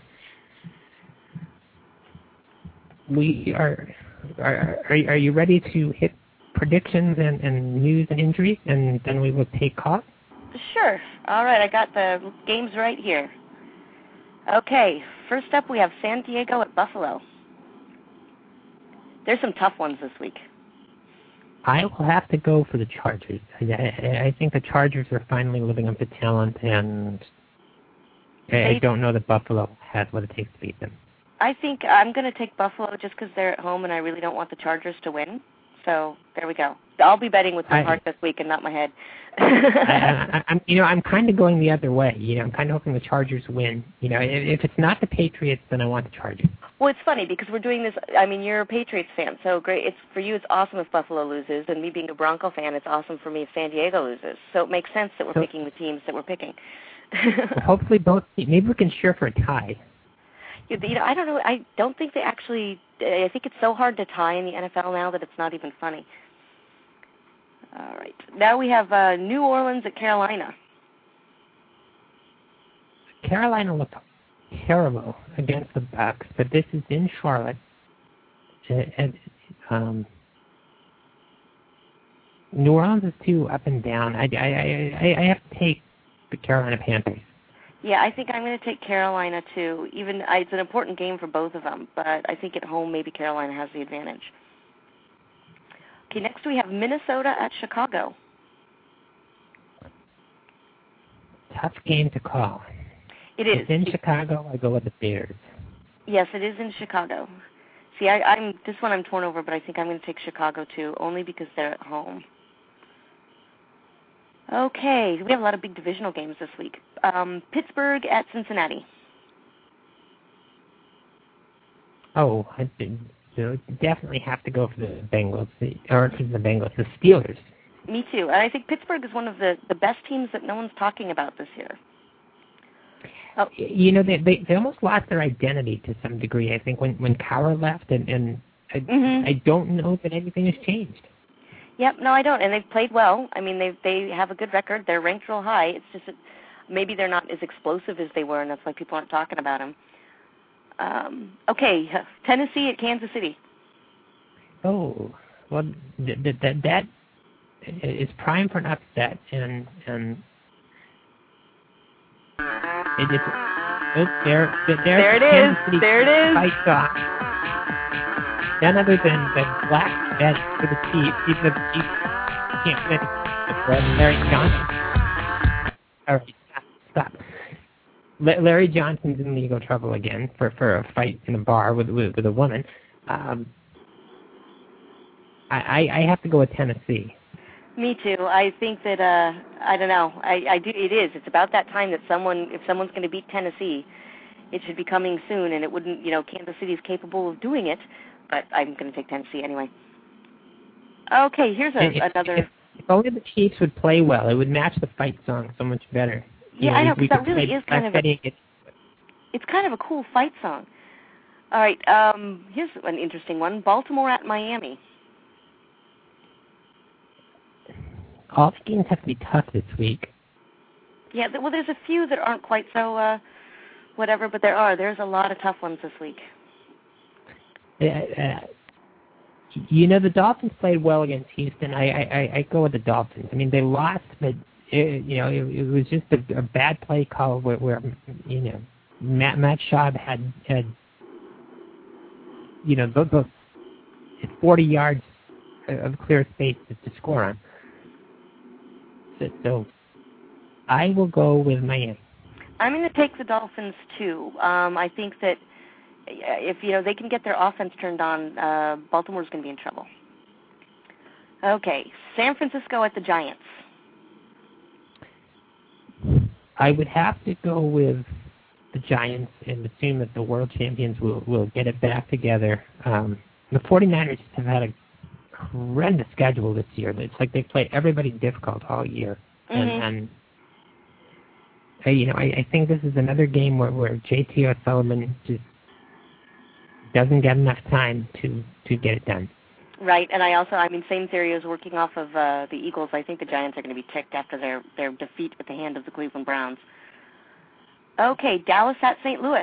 we are. Are, are, are you ready to hit predictions and, and news and injuries, and then we will take calls? Sure. All right, I got the games right here. Okay, first up we have San Diego at Buffalo. There's some tough ones this week. I will have to go for the Chargers. I, I, I think the Chargers are finally living up to talent, and I, I don't know that Buffalo has what it takes to beat them. I think I'm going to take Buffalo just because they're at home, and I really don't want the Chargers to win. So there we go. I'll be betting with my I, heart this week and not my head. I, I, I'm, you know, I'm kind of going the other way. You know, I'm kind of hoping the Chargers win. You know, if, if it's not the Patriots, then I want the Chargers. Well, it's funny because we're doing this. I mean, you're a Patriots fan, so great. It's for you. It's awesome if Buffalo loses, and me being a Bronco fan, it's awesome for me if San Diego loses. So it makes sense that we're so, picking the teams that we're picking. Well, hopefully, both. Maybe we can share for a tie. You know, I don't know. I don't think they actually. I think it's so hard to tie in the N F L now that it's not even funny. All right. Now we have uh, New Orleans at Carolina. Carolina looked terrible against the Bucks, but this is in Charlotte. And, and, um, New Orleans is too up and down. I, I, I, I have to take the Carolina Panthers. Yeah, I think I'm going to take Carolina, too. Even I, it's an important game for both of them, but I think at home maybe Carolina has the advantage. Okay, next we have Minnesota at Chicago. Tough game to call. It is. It's in Chicago. I go with the Bears. Yes, it is in Chicago. See, I, I'm this one I'm torn over, but I think I'm going to take Chicago, too, only because they're at home. Okay, we have a lot of big divisional games this week. Um, Pittsburgh at Cincinnati. Oh, I did, so definitely have to go for the Bengals, or for the Bengals, the Steelers. Me too. And I think Pittsburgh is one of the, the best teams that no one's talking about this year. Oh. You know, they, they they almost lost their identity to some degree, I think, when, when Cowher left, and, and I, mm-hmm. I don't know that anything has changed. Yep, no, I don't. And they've played well. I mean, they they have a good record. They're ranked real high. It's just that maybe they're not as explosive as they were, and that's why people aren't talking about them. Um, okay, Tennessee at Kansas City. Oh, well, th- th- that that is prime for an upset, and and it is. Oh, there, there, there it is. There it is. Fight off. None other than the black bed for the Chiefs. He's the Chiefs. Can't win. Larry Johnson. All right, stop. Larry Johnson's in legal trouble again for, for a fight in a bar with with, with a woman. Um, I, I have to go with Tennessee. Me too. I think that uh, I don't know. I, I do. It is. It's about that time that someone, if someone's going to beat Tennessee, it should be coming soon. And it wouldn't. You know, Kansas City is capable of doing it, but I'm going to take Tennessee anyway. Okay, here's a, if, another. If, if only the Chiefs would play well, it would match the fight song so much better. Yeah, you know, I know, because that really is kind of a, it's kind of a cool fight song. All right, um, here's an interesting one. Baltimore at Miami. All the games have to be tough this week. Yeah, well, there's a few that aren't quite so uh, whatever, but there are. There's a lot of tough ones this week. Uh, uh, you know, the Dolphins played well against Houston. I, I, I go with the Dolphins. I mean, they lost, but It, you know, it, it was just a, a bad play call where, where you know, Matt, Matt Schaub had, had, you know, the, the forty yards of clear space to, to score on. So, so I will go with Miami. I'm going to take the Dolphins, too. Um, I think that if, you know, they can get their offense turned on, uh, Baltimore's going to be in trouble. Okay, San Francisco at the Giants. I would have to go with the Giants and assume that the world champions will, will get it back together. Um, the 49ers have had a horrendous schedule this year. It's like they've played everybody difficult all year. Mm-hmm. And, and I, you know, I, I think this is another game where, where J T O'Sullivan just doesn't get enough time to, to get it done. Right, and I also, I mean, same theory as working off of uh, the Eagles. I think the Giants are going to be ticked after their, their defeat at the hand of the Cleveland Browns. Okay, Dallas at Saint Louis.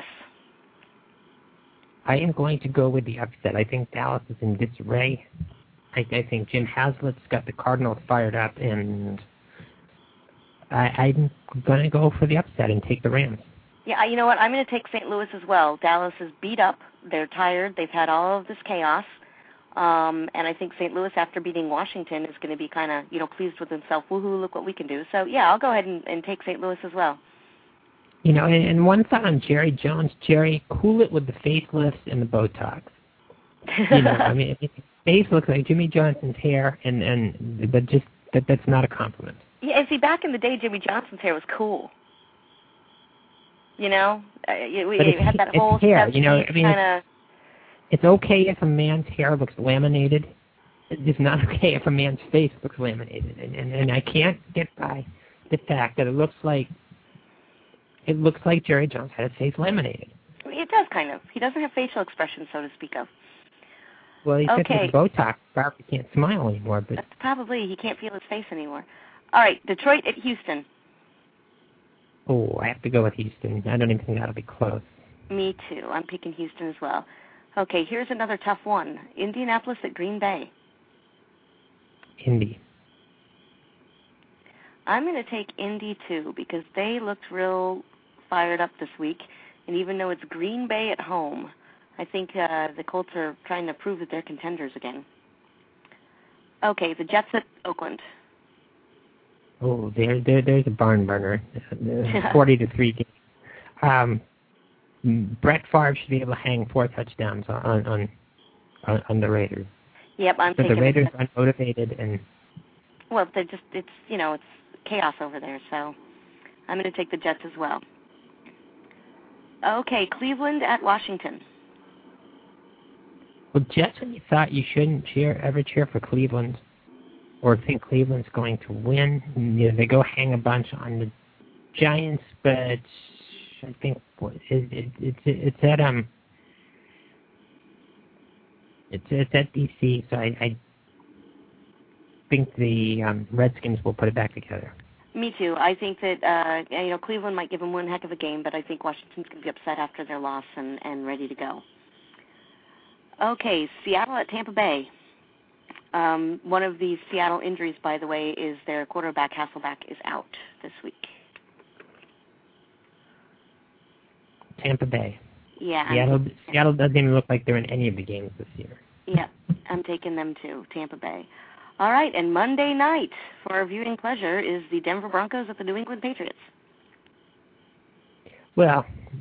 I am going to go with the upset. I think Dallas is in disarray. I, I think Jim Haslett's got the Cardinals fired up, and I, I'm going to go for the upset and take the Rams. Yeah, you know what? I'm going to take Saint Louis as well. Dallas is beat up. They're tired. They've had all of this chaos. Um, and I think Saint Louis, after beating Washington, is going to be kind of, you know, pleased with himself. Woohoo, look what we can do. So, yeah, I'll go ahead and, and take Saint Louis as well. You know, and, and one thought on Jerry Jones. Jerry, cool it with the facelifts and the Botox. You know, I mean, his face looks like Jimmy Johnson's hair, and, and but just that that's not a compliment. Yeah, see, back in the day, Jimmy Johnson's hair was cool. You know, uh, we but had that whole hair. You know, I mean, kind of. It's okay if a man's hair looks laminated. It's not okay if a man's face looks laminated. And, and, and I can't get by the fact that it looks like it looks like Jerry Jones had his face laminated. It does kind of. He doesn't have facial expressions, so to speak of. Well, he said okay. with Botox, probably can't smile anymore. But That's probably he can't feel his face anymore. All right, Detroit at Houston. Oh, I have to go with Houston. I don't even think that'll be close. Me too. I'm picking Houston as well. Okay, here's another tough one. Indianapolis at Green Bay. Indy. I'm going to take Indy too because they looked real fired up this week. And even though it's Green Bay at home, I think uh, the Colts are trying to prove that they're contenders again. Okay, the Jets at Oakland. Oh, there, there, there's a barn burner. Forty to three games. Um, Brett Favre should be able to hang four touchdowns on on on, on the Raiders. Yep, I'm but taking the Raiders are unmotivated and. Well, they're just it's you know it's chaos over there, so I'm going to take the Jets as well. Okay, Cleveland at Washington. Well, just when you thought you shouldn't cheer, ever cheer for Cleveland, or think Cleveland's going to win, you know, they go hang a bunch on the Giants. But I think it, it, it's it's at um it's it's at D C, so I, I think the um, Redskins will put it back together. Me too. I think that uh, you know Cleveland might give them one heck of a game, but I think Washington's going to be upset after their loss and, and ready to go. Okay, Seattle at Tampa Bay. Um, one of the Seattle injuries, by the way, is their quarterback, Hasselbeck, is out this week. Tampa Bay. Yeah. Seattle, Seattle doesn't even look like they're in any of the games this year. Yeah, I'm taking them too, Tampa Bay. All right, and Monday night, for our viewing pleasure, is the Denver Broncos at the New England Patriots. Well,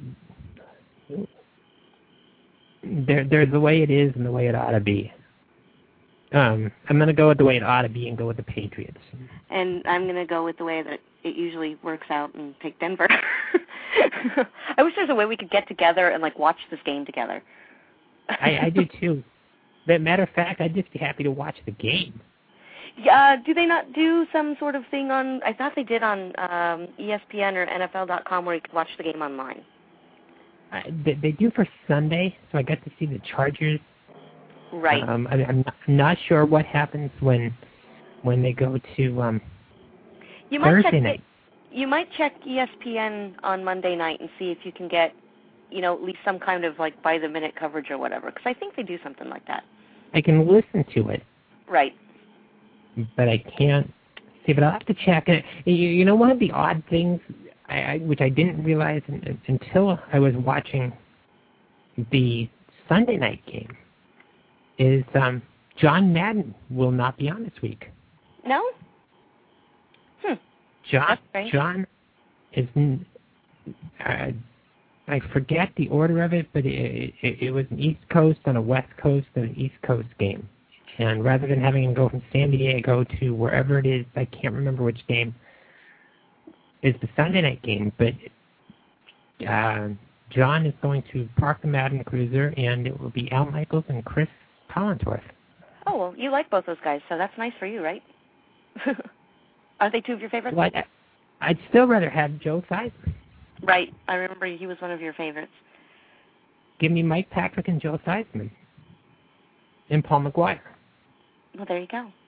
they're, they're the way it is and the way it ought to be. Um, I'm going to go with the way it ought to be and go with the Patriots. And I'm going to go with the way that it usually works out and take Denver. I wish there was a way we could get together and, like, watch this game together. I, I do, too. As a matter of fact, I'd just be happy to watch the game. Uh, do they not do some sort of thing on, I thought they did on um, E S P N or N F L dot com where you could watch the game online. Uh, they, they do for Sunday, so I got to see the Chargers. Right. Um, I, I'm, not, I'm not sure what happens when when they go to um, you might Thursday check night. The, you might check E S P N on Monday night and see if you can get, you know, at least some kind of, like, by-the-minute coverage or whatever, because I think they do something like that. I can listen to it. Right. But I can't see. But I'll have to check. You, you know, one of the odd things, I, I, which I didn't realize in, until I was watching the Sunday night game, is um, John Madden will not be on this week. No? Hmm. John, John is, uh, I forget the order of it, but it, it, it was an East Coast and a West Coast and an East Coast game. And rather than having him go from San Diego to wherever it is, I can't remember which game, is the Sunday night game. But uh, John is going to park the Madden Cruiser, and it will be Al Michaels and Chris Collinsworth. Oh, well, you like both those guys, so that's nice for you, right? Aren't they two of your favorites? Well, I'd, I'd still rather have Joe Theismann. Right. I remember he was one of your favorites. Give me Mike Patrick and Joe Theismann. And Paul McGuire. Well, there you go.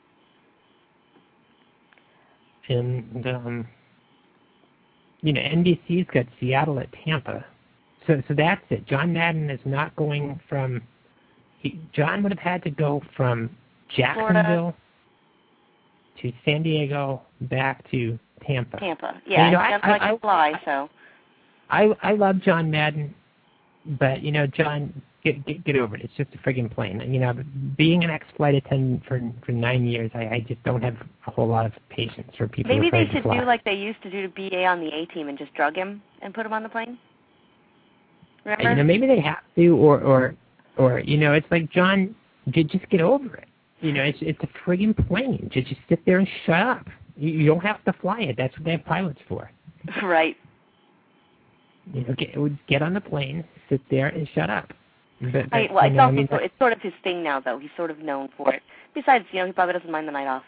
And, um, you know, N B C's got Seattle at Tampa. So so that's it. John Madden is not going from... He, John would have had to go from Jacksonville Florida to San Diego back to Tampa. Tampa, yeah. And, you know, I, I, like I, to fly, so... I, I love John Madden, but, you know, John... Get, get get over it. It's just a friggin' plane. You know, being an ex-flight attendant for for nine years, I, I just don't have a whole lot of patience for people. Maybe afraid they should to fly. do like they used to do to B A on the A-Team and just drug him and put him on the plane. Remember? You know, maybe they have to, or or or you know, it's like John, just get over it. You know, it's it's a friggin' plane. Just just sit there and shut up. You, you don't have to fly it. That's what they have pilots for. Right. You know, get get on the plane, sit there, and shut up. But, but, I, well, it's, know, also, I mean, it's sort of his thing now, though. He's sort of known for it. Besides, you know, he probably doesn't mind the night off.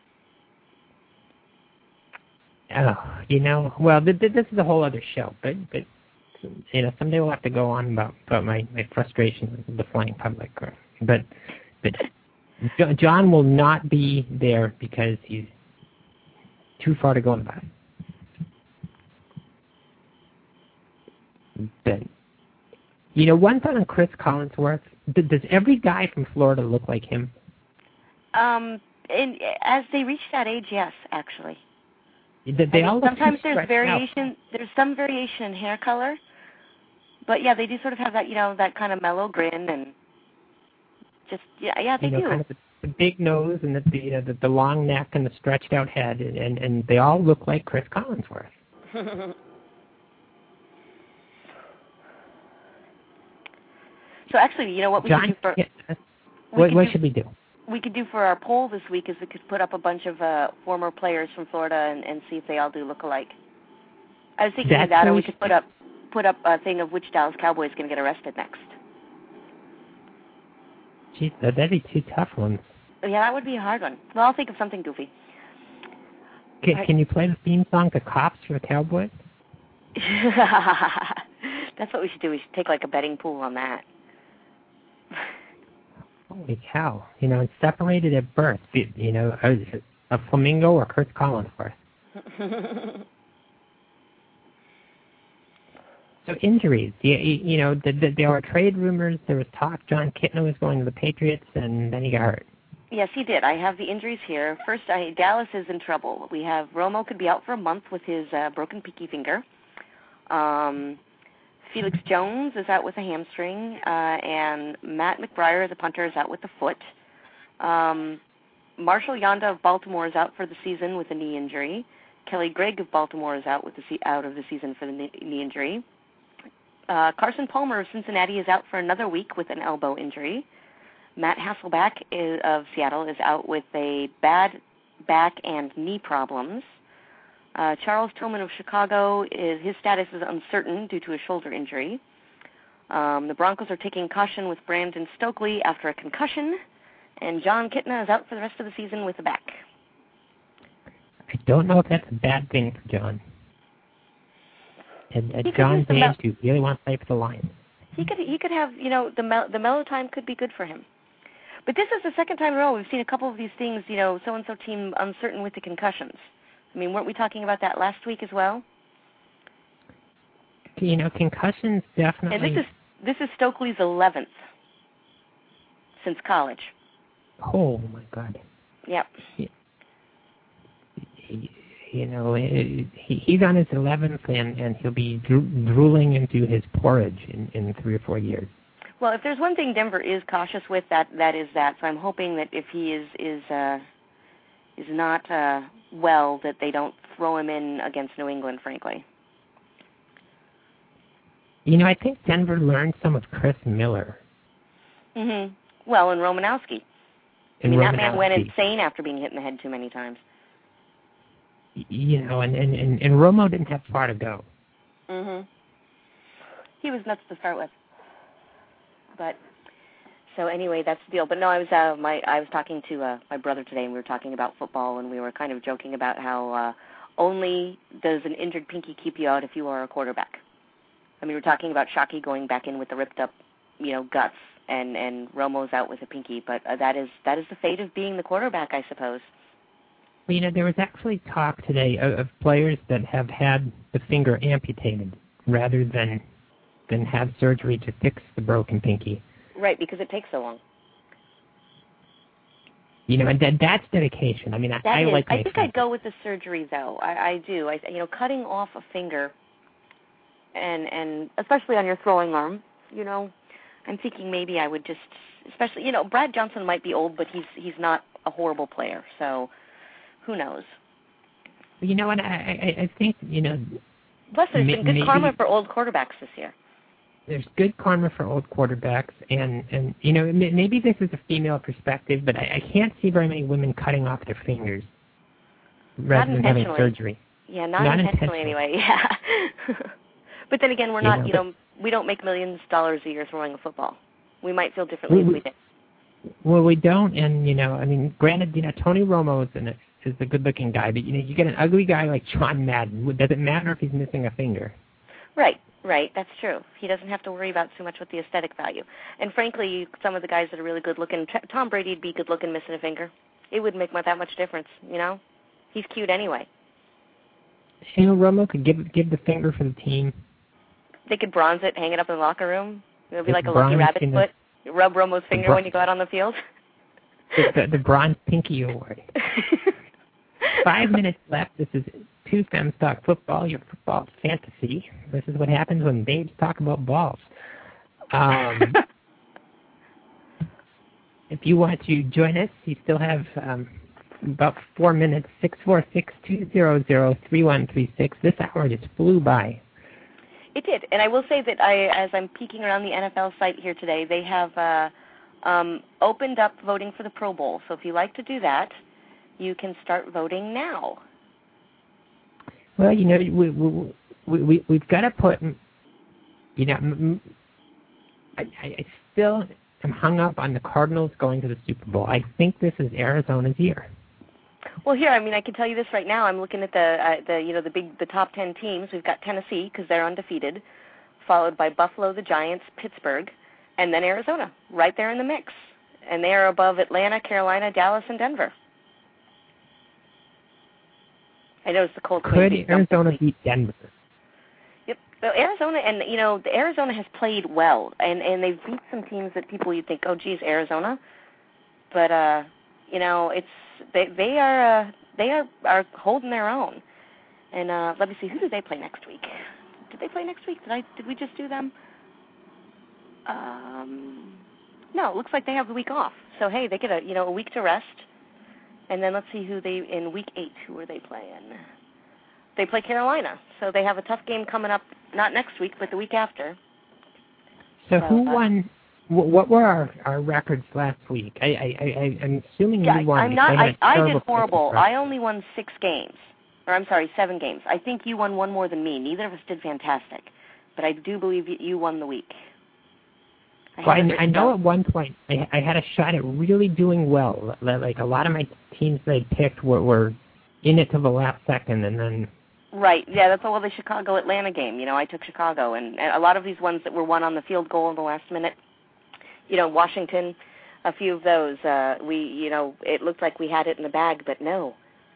Oh, you know, well, th- th- this is a whole other show. But, but you know, someday we'll have to go on about, about my, my frustration with the flying public. But, but John will not be there because he's too far to go about it. But, you know, one thing on Chris Collinsworth, th- does every guy from Florida look like him? Um, and as they reach that age, yes, actually. They, they all look sometimes there's out. variation. There's some variation in hair color, but yeah, they do sort of have that, you know, that kind of mellow grin and just yeah, yeah, they you know, do. Kind of the, the big nose and the the, the the long neck and the stretched out head, and, and and they all look like Chris Collinsworth. So actually, you know what we John, could do for yeah, we what, could what do, should we do? We could do for our poll this week is we could put up a bunch of uh, former players from Florida and, and see if they all do look alike. I was thinking That's of that, or we really could put up put up a thing of which Dallas Cowboy is going to get arrested next. Geez, that'd be two tough ones. Yeah, that would be a hard one. Well, I'll think of something goofy. Can, right. can you play the theme song to Cops for the Cowboys? That's what we should do. We should take like a betting pool on that. Holy cow. You know, it's separated at birth. You know, a, a flamingo or Chris Collinsworth. So injuries. You, you know, the, the, there were trade rumors. There was talk John Kitna was going to the Patriots, and then he got hurt. Yes, he did. I have the injuries here. First, I, Dallas is in trouble. We have Romo could be out for a month with his uh, broken pinky finger. Um, Felix Jones is out with a hamstring, uh, and Matt McBriar, the punter, is out with the foot. Um, Marshall Yanda of Baltimore is out for the season with a knee injury. Kelly Gregg of Baltimore is out with the se- out of the season for the knee, knee injury. Uh, Carson Palmer of Cincinnati is out for another week with an elbow injury. Matt Hasselback is, of Seattle is out with a bad back and knee problems. Uh, Charles Tillman of Chicago, is his status is uncertain due to a shoulder injury. Um, the Broncos are taking caution with Brandon Stokely after a concussion. And John Kitna is out for the rest of the season with a back. I don't know if that's a bad thing for John. And, and John James, who really wants to play for the Lions. He could he could have, you know, the mel- the mellow time could be good for him. But this is the second time in a row we've seen a couple of these things, you know, so-and-so team uncertain with the concussions. I mean, weren't we talking about that last week as well? You know, concussions definitely... And this is this is Stokely's eleventh since college. Oh, my God. Yep. He, he, you know, he, he's on his eleventh, and, and he'll be drooling into his porridge in, in three or four years. Well, if there's one thing Denver is cautious with, that that is that. So I'm hoping that if he is is uh, is not uh, well, that they don't throw him in against New England, frankly. You know, I think Denver learned some of Chris Miller. Mm-hmm. Well, and Romanowski. I mean, that man went insane after being hit in the head too many times. You know, and, and, and, and Romo didn't have far to go. Mm-hmm. He was nuts to start with. But so anyway, that's the deal. But no, I was uh, my I was talking to uh, my brother today, and we were talking about football, and we were kind of joking about how uh, only does an injured pinky keep you out if you are a quarterback. I mean, we were talking about Shockey going back in with the ripped up, you know, guts, and and Romo's out with a pinky. But uh, that is that is the fate of being the quarterback, I suppose. Well, you know, there was actually talk today of, of players that have had the finger amputated rather than than have surgery to fix the broken pinky. Right, because it takes so long. You know, and that, that's dedication. I mean, that I, I is, like. I think I'd go with the surgery, though. I, I do. I, you know, cutting off a finger, and and especially on your throwing arm. You know, I'm thinking maybe I would just, especially, you know, Brad Johnson might be old, but he's he's not a horrible player. So, who knows? You know what? I I, I think you know. Plus, there's may, been good maybe, karma for old quarterbacks this year. There's good karma for old quarterbacks, and, and you know, maybe this is a female perspective, but I, I can't see very many women cutting off their fingers rather than having surgery. Yeah, not, not intentionally, intentionally anyway, yeah. But then again, we're you not, know, you know, we don't make millions of dollars a year throwing a football. We might feel differently we, if we did. Well, we don't, and, you know, I mean, granted, you know, Tony Romo is, an, is a good-looking guy, but, you know, you get an ugly guy like John Madden. Does it matter if he's missing a finger? Right. Right, that's true. He doesn't have to worry about too much with the aesthetic value. And frankly, some of the guys that are really good looking, Tom Brady'd be good looking missing a finger. It wouldn't make that much difference, you know? He's cute anyway. You know, Romo could give give the finger for the team. They could bronze it, hang it up in the locker room. It'll be The like a lucky bronze rabbit in foot. You rub Romo's finger bron- when you go out on the field. The, the, the Bronze Pinky Award. Five minutes left. This is Two Femmes Talk Football, your football fantasy. This is what happens when babes talk about balls. Um, if you want to join us, you still have um, about four minutes, six four six, two zero zero, three one three six. This hour just flew by. It did, and I will say that I, as I'm peeking around the N F L site here today, they have uh, um, opened up voting for the Pro Bowl. So if you like to do that, you can start voting now. Well, you know, we, we, we, we, we've got to put, you know, I, I still am hung up on the Cardinals going to the Super Bowl. I think this is Arizona's year. Well, here, I mean, I can tell you this right now. I'm looking at the, uh, the you know, the big, the top ten teams. We've got Tennessee because they're undefeated, followed by Buffalo, the Giants, Pittsburgh, and then Arizona, right there in the mix. And they are above Atlanta, Carolina, Dallas, and Denver. I noticed the Colts. Could Arizona beat Denver? Yep. Well, Arizona, and you know, the Arizona has played well, and and they've beat some teams that people you'd think, oh, geez, Arizona. But uh, you know, it's they they are uh, they are are holding their own. And uh, let me see, who do they play next week? Did they play next week? Did I did we just do them? Um, no, it looks like they have the week off. So hey, they get a you know a week to rest. And then let's see who they, in week eight, who are they playing? They play Carolina. So they have a tough game coming up, not next week, but the week after. So, so who uh, won, what were our, our records last week? I, I, I, I'm assuming yeah, you won. I'm not, I, I did horrible. Right? I only won six games. Or I'm sorry, seven games. I think you won one more than me. Neither of us did fantastic. But I do believe you won the week. I, well, I, I know at one point I, I had a shot at really doing well. Like a lot of my teams that I picked were, were in it to the last second, and then. Right. Yeah, that's all the Chicago Atlanta game. You know, I took Chicago, and, and a lot of these ones that were won on the field goal in the last minute. You know, Washington, a few of those. Uh, we, you know, it looked like we had it in the bag, but no.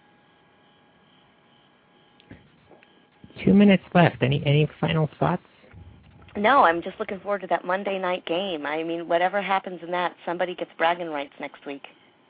Two minutes left. Any any final thoughts? No, I'm just looking forward to that Monday night game. I mean, whatever happens in that, somebody gets bragging rights next week.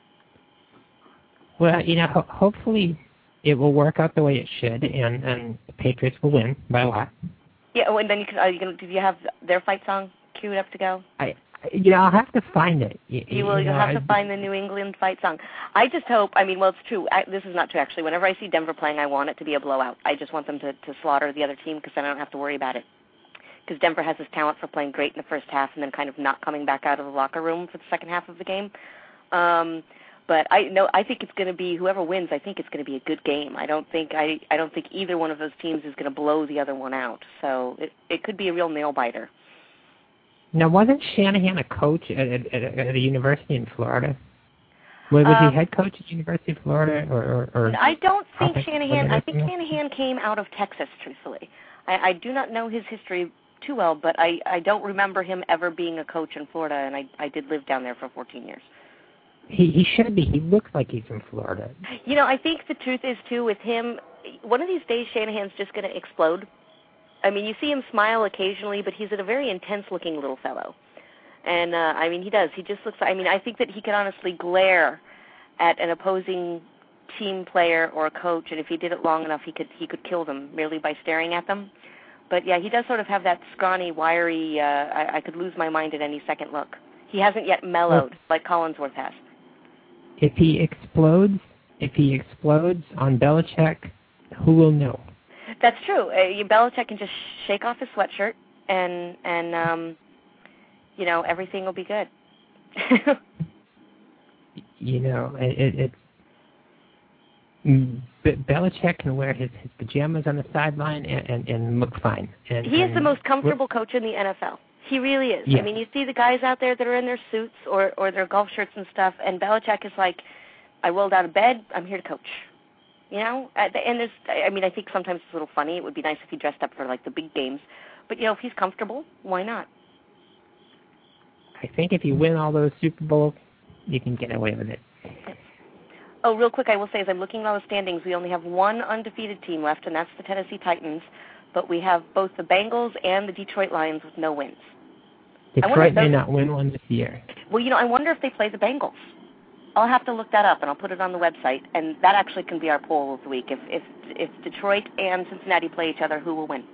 Well, you know, ho- hopefully it will work out the way it should, and, and the Patriots will win by a lot. Yeah, oh, and then you can, are you gonna, did you have their fight song queued up to go? I, you know, I'll have to find it. You, you will. You You'll know, have I, to find the New England fight song. I just hope. I mean, well, it's true. I, this is not true, actually. Whenever I see Denver playing, I want it to be a blowout. I just want them to, to slaughter the other team because then I don't have to worry about it. Because Denver has this talent for playing great in the first half and then kind of not coming back out of the locker room for the second half of the game. Um, but I no, I think it's going to be whoever wins. I think it's going to be a good game. I don't think I I don't think either one of those teams is going to blow the other one out. So it it could be a real nail biter. Now, wasn't Shanahan a coach at, at, at, at a university in Florida? Was, was um, he head coach at University of Florida, or? or, or I don't think offensive Shanahan. I think coordinator? Shanahan came out of Texas. Truthfully, I, I do not know his history too well, but I, I don't remember him ever being a coach in Florida, and I, I did live down there for fourteen years. He he should be. He looks like he's from Florida. You know, I think the truth is, too, with him, one of these days Shanahan's just going to explode. I mean, you see him smile occasionally, but he's a very intense-looking little fellow. And, uh, I mean, he does. He just looks, I mean, I think that he could honestly glare at an opposing team player or a coach, and if he did it long enough, he could he could kill them merely by staring at them. But, yeah, he does sort of have that scrawny, wiry, uh, I, I could lose my mind at any second look. He hasn't yet mellowed well, like Collinsworth has. If he explodes, if he explodes on Belichick, who will know? That's true. Uh, Belichick can just shake off his sweatshirt, and, and um, you know, everything will be good. You know, it, it, it's Belichick can wear his, his pajamas on the sideline and, and, and look fine. And, he is and the most comfortable coach in the N F L. He really is. Yeah. I mean, you see the guys out there that are in their suits or, or their golf shirts and stuff, and Belichick is like, I rolled out of bed, I'm here to coach. You know? And there's, I mean, I think sometimes it's a little funny. It would be nice if he dressed up for, like, the big games. But, you know, if he's comfortable, why not? I think if you win all those Super Bowls, you can get away with it. Oh, real quick, I will say, as I'm looking at all the standings, we only have one undefeated team left, and that's the Tennessee Titans. but we have both the Bengals and the Detroit Lions with no wins. Detroit may not win one this year. Well, you know, I wonder if they play the Bengals. I'll have to look that up, and I'll put it on the website, and that actually can be our poll of the week. If if if Detroit and Cincinnati play each other, who will win?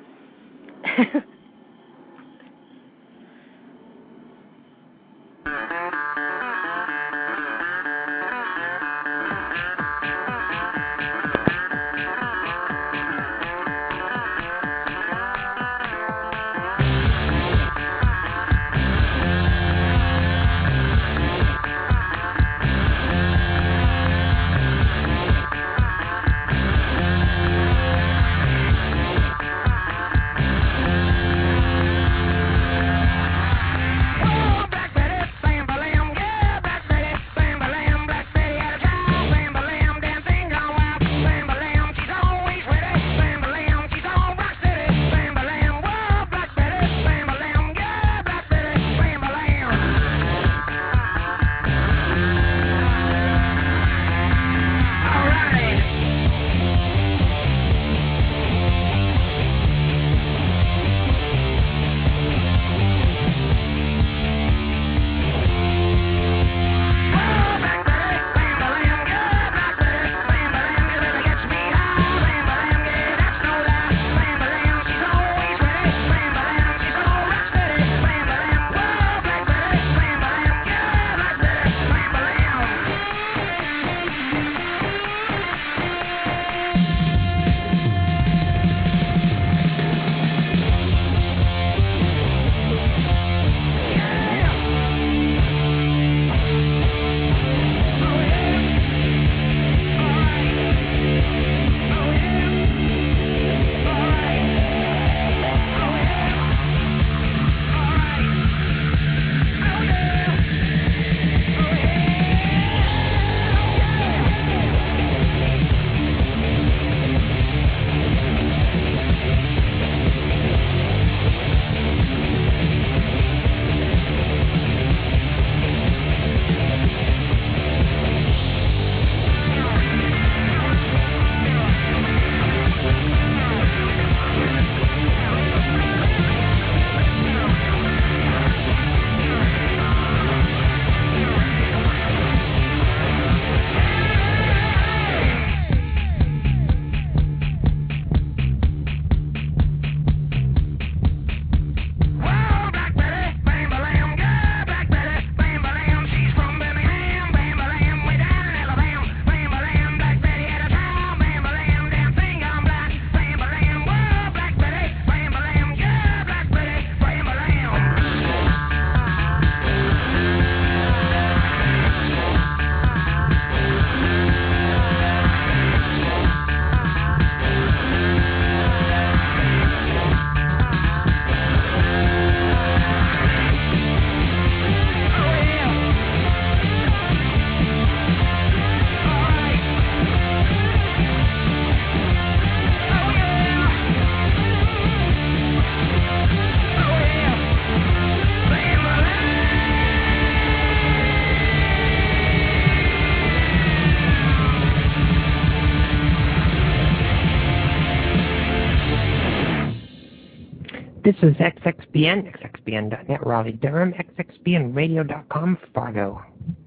This is X X B N, X X B N dot net, Raleigh, Durham, X X B N radio dot com, Fargo.